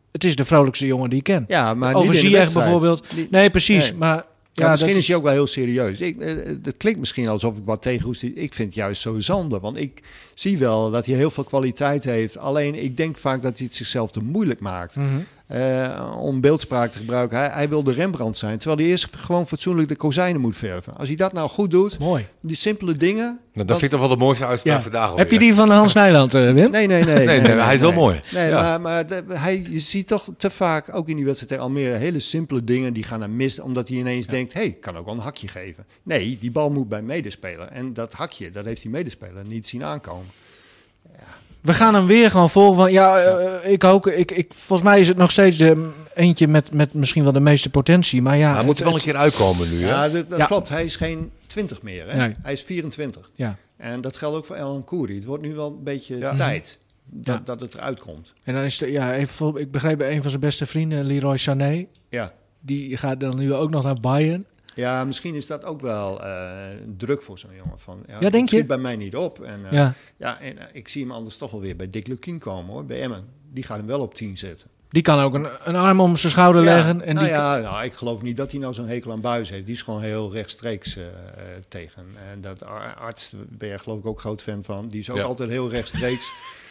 Het is de vrolijkste jongen die ik ken. Ja, maar Over niet in de Ziyech wedstrijd. bijvoorbeeld. Nee, precies. Nee. Maar Ja, misschien dat is hij ook wel heel serieus. Het klinkt misschien alsof ik wat tegenhoest. Ik vind het juist zo zonde. Want ik zie wel dat hij heel veel kwaliteit heeft. Alleen ik denk vaak dat hij het zichzelf te moeilijk maakt. Om beeldspraak te gebruiken. Hij wil de Rembrandt zijn. Terwijl hij eerst gewoon fatsoenlijk de kozijnen moet verven. Als hij dat nou goed doet. mooi. Die simpele dingen. Nou, dat vind ik toch wel de mooiste uitspraak vandaag alweer. Heb je die van Hans Nijland, Wim? Nee, hij is wel mooi. Nee, Ja. maar je ziet toch te vaak, ook in die wedstrijd tegen Almere, hele simpele dingen die gaan naar mis, omdat hij ineens denkt, ik kan ook wel een hakje geven. Nee, die bal moet bij medespeler. En dat hakje, dat heeft die medespeler niet zien aankomen. We gaan hem weer gewoon volgen. Ik ook. Volgens mij is het nog steeds eentje met misschien wel de meeste potentie. Maar ja, Hij moet er wel een keer uitkomen nu. Hè? Ja, dat Ja. klopt. Hij is geen 20 meer. Hè? Nee. Hij is 24. Ja. En dat geldt ook voor El Ancoury. Het wordt nu wel een beetje Ja. tijd Ja. dat het eruit komt. En dan is ik begreep een van zijn beste vrienden, Leroy Sané. Ja. Die gaat dan nu ook nog naar Bayern. Ja, misschien is dat ook wel druk voor zo'n jongen. Ja, denk het je? schiet bij mij niet op. En, Ja. ik zie hem anders toch wel weer bij Dick Lukien komen, hoor, bij Emmen. Die gaat hem wel op 10 zetten. Die kan ook een arm om zijn schouder leggen. En ik geloof niet dat hij nou zo'n hekel aan Buijs heeft. Die is gewoon heel rechtstreeks tegen. En dat arts ben je geloof ik ook groot fan van. Die is ook altijd heel rechtstreeks.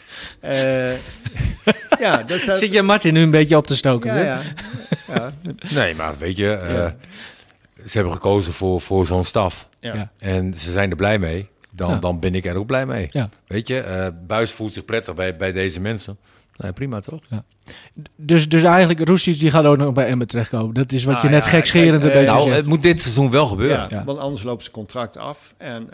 Zit je Martin nu een beetje op te stoken? Ja. Nee, maar weet je, ze hebben gekozen voor zo'n staf. Ja. En ze zijn er blij mee. Dan ben ik er ook blij mee. Ja. Weet je, Buijs voelt zich prettig bij deze mensen. Nee, prima toch? Ja. Dus eigenlijk, Roestic die gaat ook nog bij Emmen terechtkomen. Dat is wat je net gekscherend een beetje Nou, zegt. het moet dit seizoen wel gebeuren. Ja, want anders loopt zijn contract af. En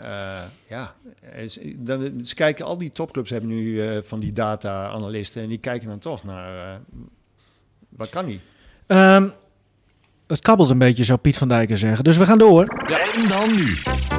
ze kijken, al die topclubs hebben nu van die data-analisten. En die kijken dan toch naar, wat kan hij? Het kabbelt een beetje, zou Piet van Dijken zeggen. Dus we gaan door. En dan nu.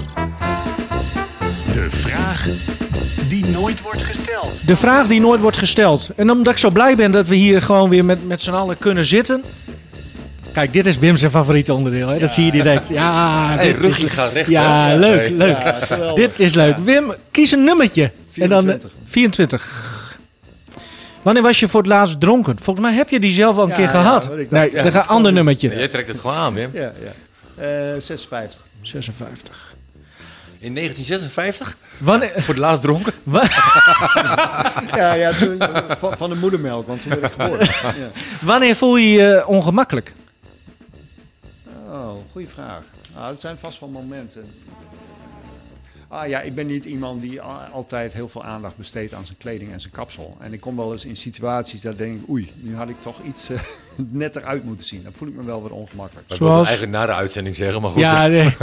De vraag die nooit wordt gesteld. De vraag die nooit wordt gesteld. En omdat ik zo blij ben dat we hier gewoon weer met z'n allen kunnen zitten. Kijk, dit is Wim zijn favoriete onderdeel. Hè? Dat zie je direct. Ja, Hey, dit rugje is, gaat recht. ja, hè? leuk, Hey. leuk. Ja, geweldig. Dit is leuk. Wim, kies een nummertje. 24. En dan 24. Wanneer was je voor het laatst dronken? Volgens mij heb je die zelf al een keer gehad. wat ik dacht, Nee, ja, dan dat gaat is een ander gewoon nummertje. Jij trekt het gewoon aan, Wim. Ja. 56. 56. In 1956? Wanneer, Voor de laatst dronken? Ja, toen, van de moedermelk, want toen werd ik geboren. Ja. wanneer voel je je ongemakkelijk? Oh, goede vraag. Dat zijn vast wel momenten. Ik ben niet iemand die altijd heel veel aandacht besteedt aan zijn kleding en zijn kapsel. En ik kom wel eens in situaties dat ik denk, oei, nu had ik toch iets netter uit moeten zien. Dan voel ik me wel wat ongemakkelijk. Dat wilde ik eigenlijk na de uitzending zeggen, maar goed. Ja, nee.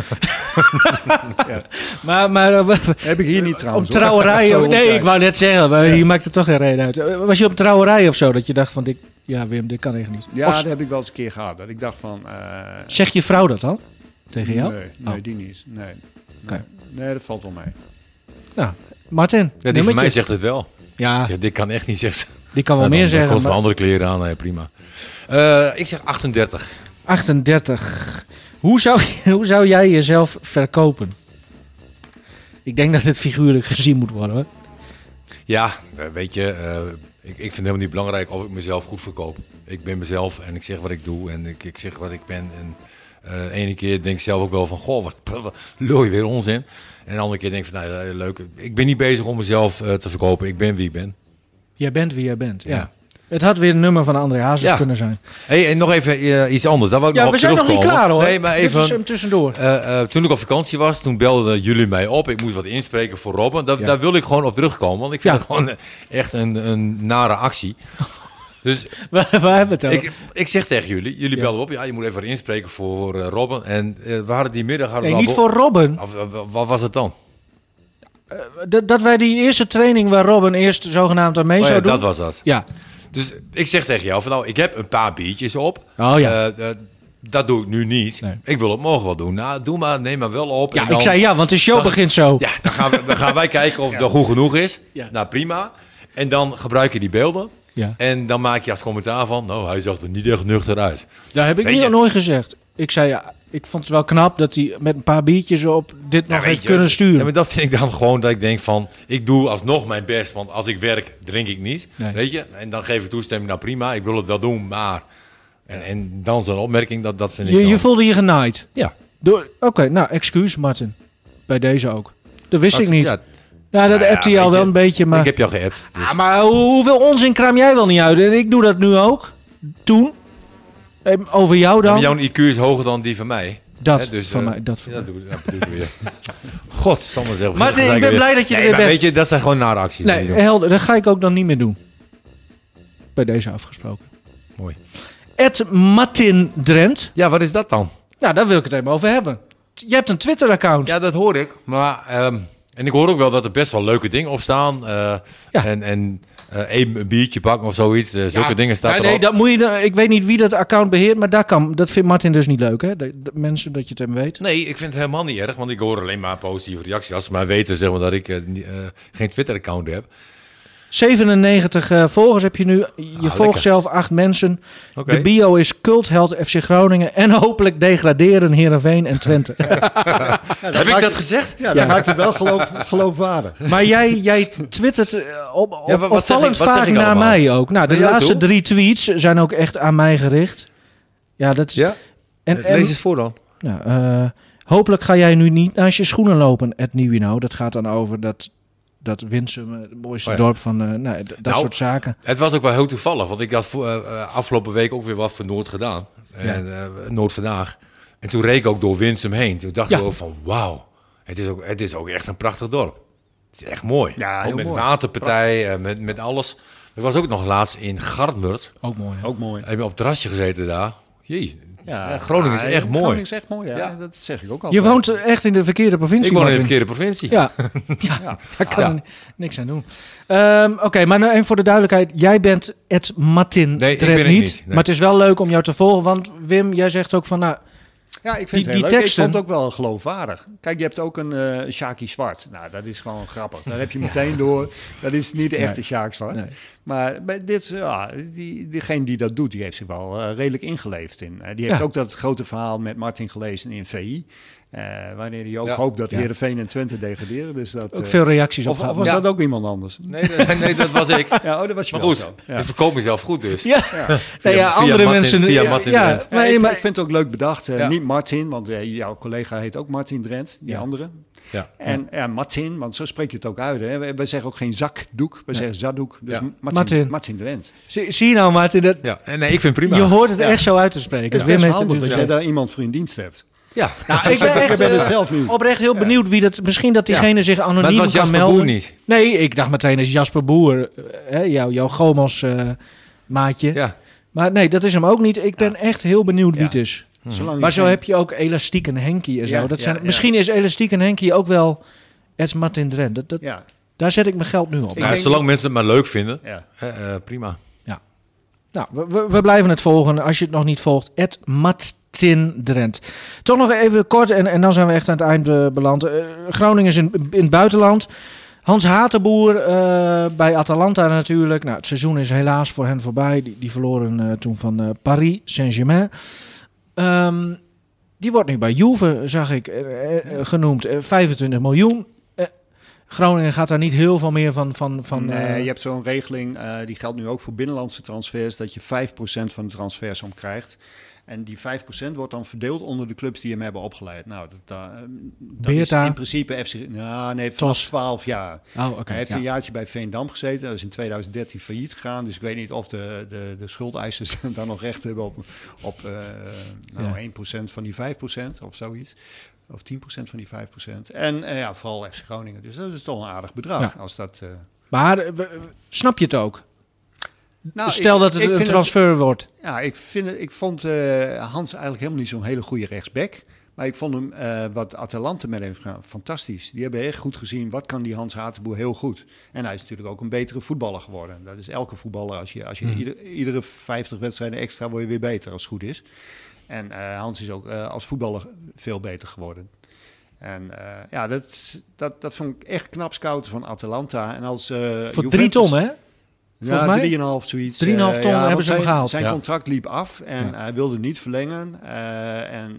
Ja. Maar Heb ik hier niet op trouwens. hoor. trouwerij... Zo Nee, tijd. ik wou net zeggen, maar hier maakt het toch geen reden uit. Was je op trouwerij of zo, dat je dacht van... Wim, dit kan echt niet. Ja, Of dat heb ik wel eens een keer gehad. Dat ik dacht van... zeg je vrouw dat dan? Tegen jou? Nee, Oh. die niet. Oké. Nee, dat valt wel mee. Nou, Martin. Ja, die van nummertje. mij zegt het wel. Ja, Zegt, dit kan echt niet zeggen. die kan wel Nou, meer dan zeggen. kost me Maar andere kleren aan, nee, prima. Ik zeg 38. 38. Hoe zou jij jezelf verkopen? Ik denk dat dit figuurlijk gezien moet worden, hoor. Ja, weet je, ik vind het helemaal niet belangrijk of ik mezelf goed verkoop. Ik ben mezelf en ik zeg wat ik doe en ik zeg wat ik ben. En de ene keer denk ik zelf ook wel van, goh, wat lul je weer onzin. En de andere keer denk ik van, nou, leuk. Ik ben niet bezig om mezelf te verkopen. Ik ben wie ik ben. Jij bent wie jij bent, ja. Ja. Het had weer een nummer van André Hazes Ja. kunnen zijn. Hey, en nog even iets anders. Daar wou ik Ja, nog we op zijn nog niet terugkomen. klaar, hoor. Nee, maar Dit is even... hem tussendoor. Toen ik op vakantie was, toen belden jullie mij op. Ik moest wat inspreken voor Robben. Daar wil ik gewoon op terugkomen. Want ik vind het gewoon echt een nare actie. Dus Waar hebben we het over? ik zeg tegen jullie. Jullie belden op. Ja, je moet even wat inspreken voor Robben. En we hadden die middag... Nee, niet voor Robben. Wat was het dan? Dat wij die eerste training waar Robben eerst zogenaamd aan mee Oh ja, zou doen. dat was dat. Ja. Dus ik zeg tegen jou van nou, ik heb een paar biertjes op. Oh ja. Dat doe ik nu niet. Nee. Ik wil het morgen wel doen. Nou, doe maar, neem maar wel op. Ja, en dan, ik zei ja, want de show dan- begint zo. Ja, dan gaan wij kijken of het goed genoeg is. Ja. Nou, prima. En dan gebruik je die beelden. Ja. En dan maak je als commentaar van, nou, hij zag er niet echt nuchter uit. Dat heb ik Weet niet je- nooit gezegd. Ik zei ja, Ik vond het wel knap dat hij met een paar biertjes op dit nog heeft kunnen sturen. Ja, maar dat vind ik dan gewoon dat ik denk van, ik doe alsnog mijn best. Want als ik werk, drink ik niet. Nee. Weet je? En dan geef ik toestemming, nou prima, ik wil het wel doen, maar... En dan zo'n opmerking, dat vind ik Je dan... voelde je genaaid? Ja. Oké, nou, excuus Martin. Bij deze ook. Dat wist ik niet. Ja, Ja, dat nou appte ja, je al weet wel je, een beetje, maar... Ik heb jou geappt. Dus. Ah, maar hoeveel onzin kraam jij wel niet uit? En ik doe dat nu ook. Toen. Over jou dan. Ja, maar jouw IQ is hoger dan die van mij. Dat Hè, dus, van mij. Dat van Ja, mij. dat bedoel ik weer. Godsamme zelf. Martin, ik ben blij dat je er weer bent. Weet je, dat zijn gewoon nare acties. Nee, helder. Dat ga ik ook dan niet meer doen. Bij deze afgesproken. Mooi. Martin Drent. Ja, wat is dat dan? Nou, daar wil ik het even over hebben. Je hebt een Twitter-account. Ja, dat hoor ik. Maar, en ik hoor ook wel dat er best wel leuke dingen op staan. Ja. En een biertje pakken of zoiets. Zulke dingen staan erop. Nee, dat moet je, ik weet niet wie dat account beheert, maar dat vindt Martin dus niet leuk, hè? De mensen, dat je het hem weet. Nee, ik vind het helemaal niet erg. Want ik hoor alleen maar positieve reacties. Als ze maar weten zeg maar, dat ik geen Twitter-account heb. 97 volgers heb je nu. Je volgt lekker. zelf 8 mensen. Oké. De bio is cultheld FC Groningen en hopelijk degraderen Heerenveen en Twente. Heb ik dat gezegd? Ja, dat maakt het wel geloofwaardig. Maar jij twittert Ja, wat opvallend zeg ik vaak naar allemaal? mij ook. Nou, de Naar jou laatste toe? 3 tweets zijn ook echt aan mij gericht. Ja, dat is... Ja? En, Lees eens voor dan. nou, hopelijk ga jij nu niet naast je schoenen lopen, Ed Nieuwenau. Dat gaat dan over dat Winsum, het mooiste Oh ja. dorp van dat Nou, soort zaken. Het was ook wel heel toevallig. Want ik had afgelopen week ook weer wat voor Noord gedaan. En Noord vandaag. En toen reed ik ook door Winsum heen. Toen dacht ik ook van wauw. Het is ook echt een prachtig dorp. Het is echt mooi. Ja, ook heel met mooi. waterpartij, met alles. Ik was ook nog laatst in Gartmert. Ook mooi. Hè? Ook mooi. Heb je op het terrasje gezeten daar. Jee, Ja, Groningen is echt mooi. Groningen is echt mooi, ja. Ja. Dat zeg ik ook al. Je woont echt in de verkeerde provincie, Ik woon in de Martin. verkeerde provincie. Ja, daar kan er niks aan doen. Oké, maar nou even voor de duidelijkheid. Jij bent Ed Martin Nee, ik Drent ben het niet. niet, nee. Maar het is wel leuk om jou te volgen. Want Wim, jij zegt ook van... Nou, Ja, ik vind Die het heel leuk. teksten- Ik vond het ook wel geloofwaardig. Kijk, je hebt ook een Sjaki Zwart. Nou, dat is gewoon grappig. Daar heb je meteen door. Dat is niet de echte Sjaak Zwart. Nee. Maar bij dit, diegene die dat doet, die heeft zich wel redelijk ingeleefd in. Die heeft Ja. ook dat grote verhaal met Martin gelezen in VI. Wanneer hij ook Ja. hoopt dat Ja. Heerenveen en Twente degraderen. Dus dat, ook veel reacties op of gehad. was Ja. dat ook iemand anders? Nee, dat was ik. Ja, dat was je Maar wel goed, zo. Ja. ik verkoop mezelf goed dus. Ja, nee, ja, via andere Martin- mensen... via ja, Martin ja, Drent. maar, Ja, ik maar- vind het ook leuk bedacht. Ja. Niet Martin, want jouw collega heet ook Martin Drent, die Ja. andere. Ja. En Martin, want zo spreek je het ook uit. Hè. We zeggen ook geen zakdoek, we zeggen zaddoek. Dus Ja. Martin. Martin Drent. zie je nou, Martin, dat, Ja. En nee, ik vind het prima. je hoort het Ja. echt zo uit te spreken. Het is Wim best heeft het handig nu dat jij gezegd. daar iemand voor in dienst hebt. Ja. Nou, ik ben echt Ik ben het zelf niet. oprecht heel benieuwd wie dat... Misschien dat diegene zich Maar het anoniem was kan Jasper melden. Boer niet. Nee, ik dacht meteen is Jasper Boer, jouw Gomos maatje. Ja. Maar nee, dat is hem ook niet. Ik ben echt heel benieuwd wie Ja. het is. Zolang Maar je zo geen- heb je ook Elastiek en Henkie en zo. Ja, Dat ja, zijn, ja. Misschien is Elastiek en Henkie ook wel Ed Martin Drent. Ja, Daar zet ik mijn geld nu op. Nou, denk- zolang mensen het maar leuk vinden, ja. prima. Nou, we blijven het volgen. Als je het nog niet volgt, Ed Martin Drent. Toch nog even kort en dan zijn we echt aan het eind beland. Groningen is in het buitenland. Hans Hatenboer bij Atalanta natuurlijk. Nou, het seizoen is helaas voor hen voorbij. Die verloren toen van Paris Saint-Germain. Die wordt nu bij Juve, zag ik, genoemd. 25 miljoen. Groningen gaat daar niet heel veel meer van Nee, je hebt zo'n regeling, die geldt nu ook voor binnenlandse transfers, dat je 5% van de transfersom krijgt. En die 5% wordt dan verdeeld onder de clubs die hem hebben opgeleid. Nou, dat is Beerta. in principe FC... Nou, nee, vanaf Tos. 12 jaar. Oh, oké. Hij heeft ja. een jaartje bij Veendam gezeten. Dat is in 2013 failliet gegaan. Dus ik weet niet of de schuldeisers dan nog recht hebben op 1% van die 5% of zoiets. Of 10% van die 5%. En vooral FC Groningen. Dus dat is toch een aardig bedrag. Ja. Als dat, Maar snap je het ook? Nou, Stel dat het ik een vind transfer wordt. Ja, ik vond Hans eigenlijk helemaal niet zo'n hele goede rechtsback. Maar ik vond hem, wat Atalanta met heeft gedaan, fantastisch. Die hebben echt goed gezien, wat kan die Hans Hatenboer heel goed. En hij is natuurlijk ook een betere voetballer geworden. Dat is elke voetballer, als je iedere 50 wedstrijden extra word je weer beter als het goed is. En Hans is ook als voetballer veel beter geworden. En dat vond ik echt knap scouten van Atalanta. En als, Voor 3 ton, hè? Volgens mij? 3,5 zoiets. 3,5 ton hebben want ze hem gehaald. Zijn Ja. contract liep af en hij wilde niet verlengen.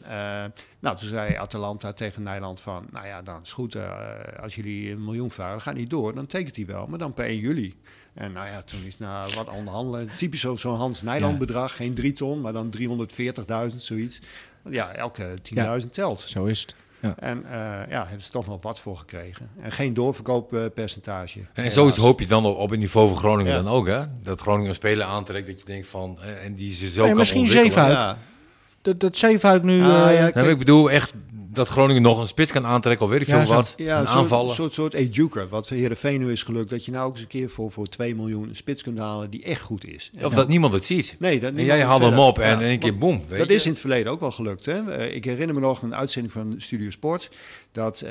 toen zei Atalanta tegen Nederland van... nou ja, dan is goed, als jullie 1 miljoen vragen, dat gaat niet door. Dan tekent hij wel, maar dan per 1 juli. En nou ja, toen is na wat onderhandelen... typisch zo'n Hans Nijland bedrag, geen 3 ton... maar dan 340.000, zoiets. Ja, elke 10.000 telt. Zo is het. Ja. En hebben ze toch nog wat voor gekregen. En geen doorverkooppercentage. En zoiets hoop je dan op het niveau van Groningen dan ook, hè? Dat Groningen een speler aantrekt dat je denkt van... en die ze zo kan misschien ontwikkelen. Zeefuik. Dat Zeefuik nu... Ik bedoel echt dat Groningen nog een spits kan aantrekken, of weet ik veel wat. Ja, aanvallen. Een soort Ejuker, wat Heerenveen nu is gelukt. Dat je nou ook eens een keer voor 2 miljoen een spits kunt halen die echt goed is. Of dat niemand het ziet. Nee, dat en jij haalt hem op en in één keer boem. Dat is in het verleden ook wel gelukt. Hè? Ik herinner me nog een uitzending van Studio Sport. Dat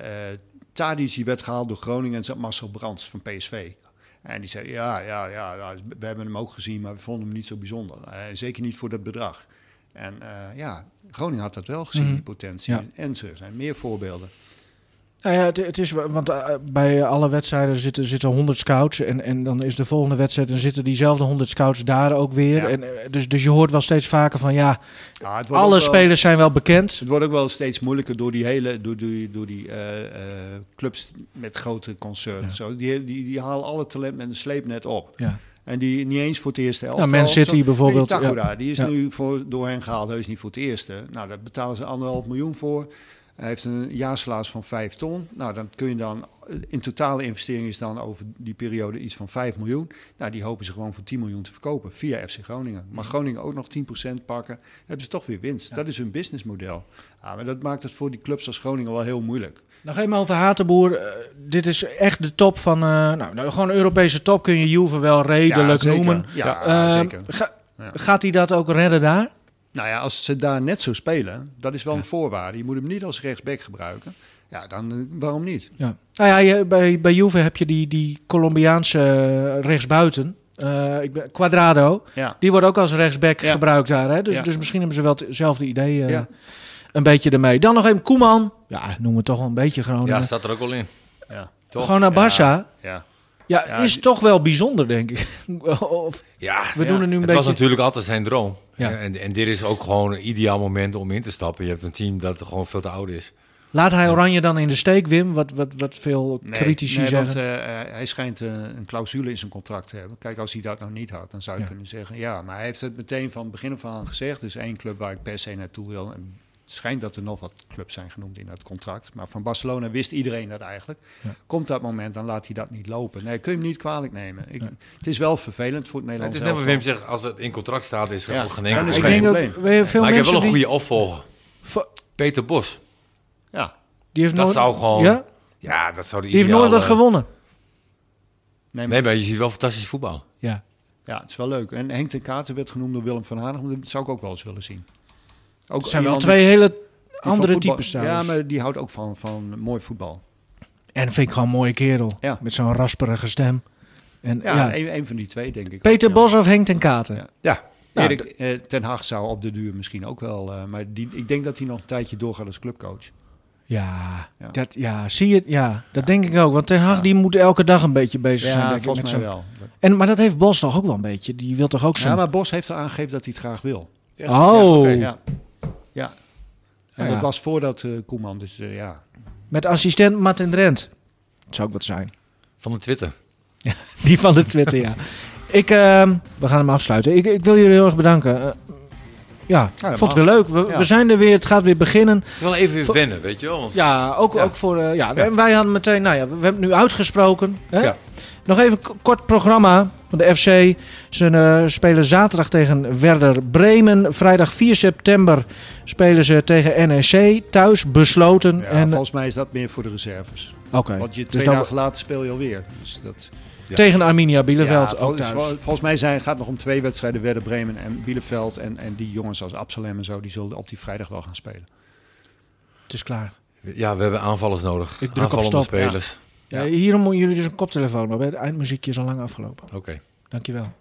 Tadic werd gehaald door Groningen en zat Marcel Brands van PSV. En die zei, ja, we hebben hem ook gezien, maar we vonden hem niet zo bijzonder. Zeker niet voor dat bedrag. En Groningen had dat wel gezien, die potentie. Ja. En er zijn meer voorbeelden. Nou ja, het is, want bij alle wedstrijden zitten 100 scouts. En dan is de volgende wedstrijd en zitten diezelfde 100 scouts daar ook weer. Ja. En, dus je hoort wel steeds vaker van alle spelers zijn wel bekend. Het wordt ook wel steeds moeilijker door die clubs met grote concerns. Ja. Zo, die halen alle talent met een sleepnet op. Ja. En die niet eens voor het eerste elftal. Man City bijvoorbeeld. Takura, die is nu door hen gehaald, heus niet voor het eerste. Nou, daar betalen ze 1,5 miljoen voor. Hij heeft een jaarsalaris van 5 ton. Nou, dan kun je dan... In totale investering is dan over die periode iets van 5 miljoen. Nou, die hopen ze gewoon voor 10 miljoen te verkopen via FC Groningen. Maar Groningen ook nog 10% pakken. Hebben ze toch weer winst. Ja. Dat is hun businessmodel. Ja, maar dat maakt het voor die clubs als Groningen wel heel moeilijk. Nog eenmaal over Hatenboer. Dit is echt de top van... gewoon Europese top kun je Juve wel redelijk noemen. Ja, zeker. Gaat hij dat ook redden daar? Nou ja, als ze daar net zo spelen, dat is wel een voorwaarde. Je moet hem niet als rechtsback gebruiken. Ja, dan waarom niet? Ja. Nou ja, bij Juve heb je die Colombiaanse rechtsbuiten. Quadrado. Ja. Die wordt ook als rechtsback gebruikt daar. Hè? Dus misschien hebben ze wel hetzelfde idee een beetje ermee. Dan nog even Koeman. Ja, noemen we toch wel een beetje Groningen. Ja, staat er ook wel in. Ja. Toch? Gewoon naar Barça. Ja, is toch wel bijzonder, denk ik. We doen er nu een beetje... Het was natuurlijk altijd zijn droom. Ja. En dit is ook gewoon een ideaal moment om in te stappen. Je hebt een team dat gewoon veel te oud is. Laat hij Oranje dan in de steek, Wim? Wat veel critici zeggen. Want, hij schijnt een clausule in zijn contract te hebben. Kijk, als hij dat nou niet had, dan zou je kunnen zeggen... Ja, maar hij heeft het meteen van het begin af aan gezegd. Er is 1 club waar ik per se naartoe wil... En het schijnt dat er nog wat clubs zijn genoemd in dat contract. Maar van Barcelona wist iedereen dat eigenlijk. Ja. Komt dat moment, dan laat hij dat niet lopen. Nee, kun je hem niet kwalijk nemen. Het is wel vervelend voor het Nederlands. Het is net wat Wim zegt, als het in contract staat, is er ook geen enkel probleem. Maar ik heb wel een goede opvolger. Peter Bos. Ja. Die heeft dat zou gewoon... Ja? Ja, dat zou die heeft nooit wat gewonnen. Nee, maar je ziet wel fantastisch voetbal. Ja. Ja, het is wel leuk. En Henk ten Katen werd genoemd door Willem van Hanegem. Dat zou ik ook wel eens willen zien. Het zijn wel 2 hele andere types. Ja, maar die houdt ook van mooi voetbal. En vind ik gewoon een mooie kerel. Ja. Met zo'n rasperige stem. En, een van die 2, denk ik. Peter Bos of Henk ten Katen? Ja. Erik ten Hag zou op de duur misschien ook wel... maar ik denk dat hij nog een tijdje doorgaat als clubcoach. Zie je? Ja, dat denk ik ook. Want ten Hag die moet elke dag een beetje bezig zijn. Ja, volgens mij wel. Maar dat heeft Bos toch ook wel een beetje. Die wil toch ook zo... Ja, maar Bos heeft er aangegeven dat hij het graag wil. Ja. En dat was voordat Koeman, dus ja. Met assistent Martin Drent. Dat zou ook wat zijn. Van de Twitter. Ja, die van de Twitter, ja. We gaan hem afsluiten. Ik wil jullie heel erg bedanken. Ik vond het weer leuk. We zijn er weer, het gaat weer beginnen. Wel even weer wennen, weet je wel. Want... Ja, ook voor... En wij hadden meteen, we hebben het nu uitgesproken. Hè? Ja. Nog even een kort programma van de FC. Ze spelen zaterdag tegen Werder Bremen. Vrijdag 4 september spelen ze tegen NEC. Thuis, besloten. Ja, volgens mij is dat meer voor de reserves. Oké. Want 2 dagen later speel je alweer. Dus dat... Tegen Arminia Bielefeld ook thuis. Volgens mij gaat het nog om 2 wedstrijden. Werder Bremen en Bielefeld. En die jongens als Absalem en zo, die zullen op die vrijdag wel gaan spelen. Het is klaar. Ja, we hebben aanvallers nodig. Ik druk op stop. Spelers. Ja, hierom moeten jullie dus een koptelefoon hebben. Het eindmuziekje is al lang afgelopen. Oké. Dankjewel.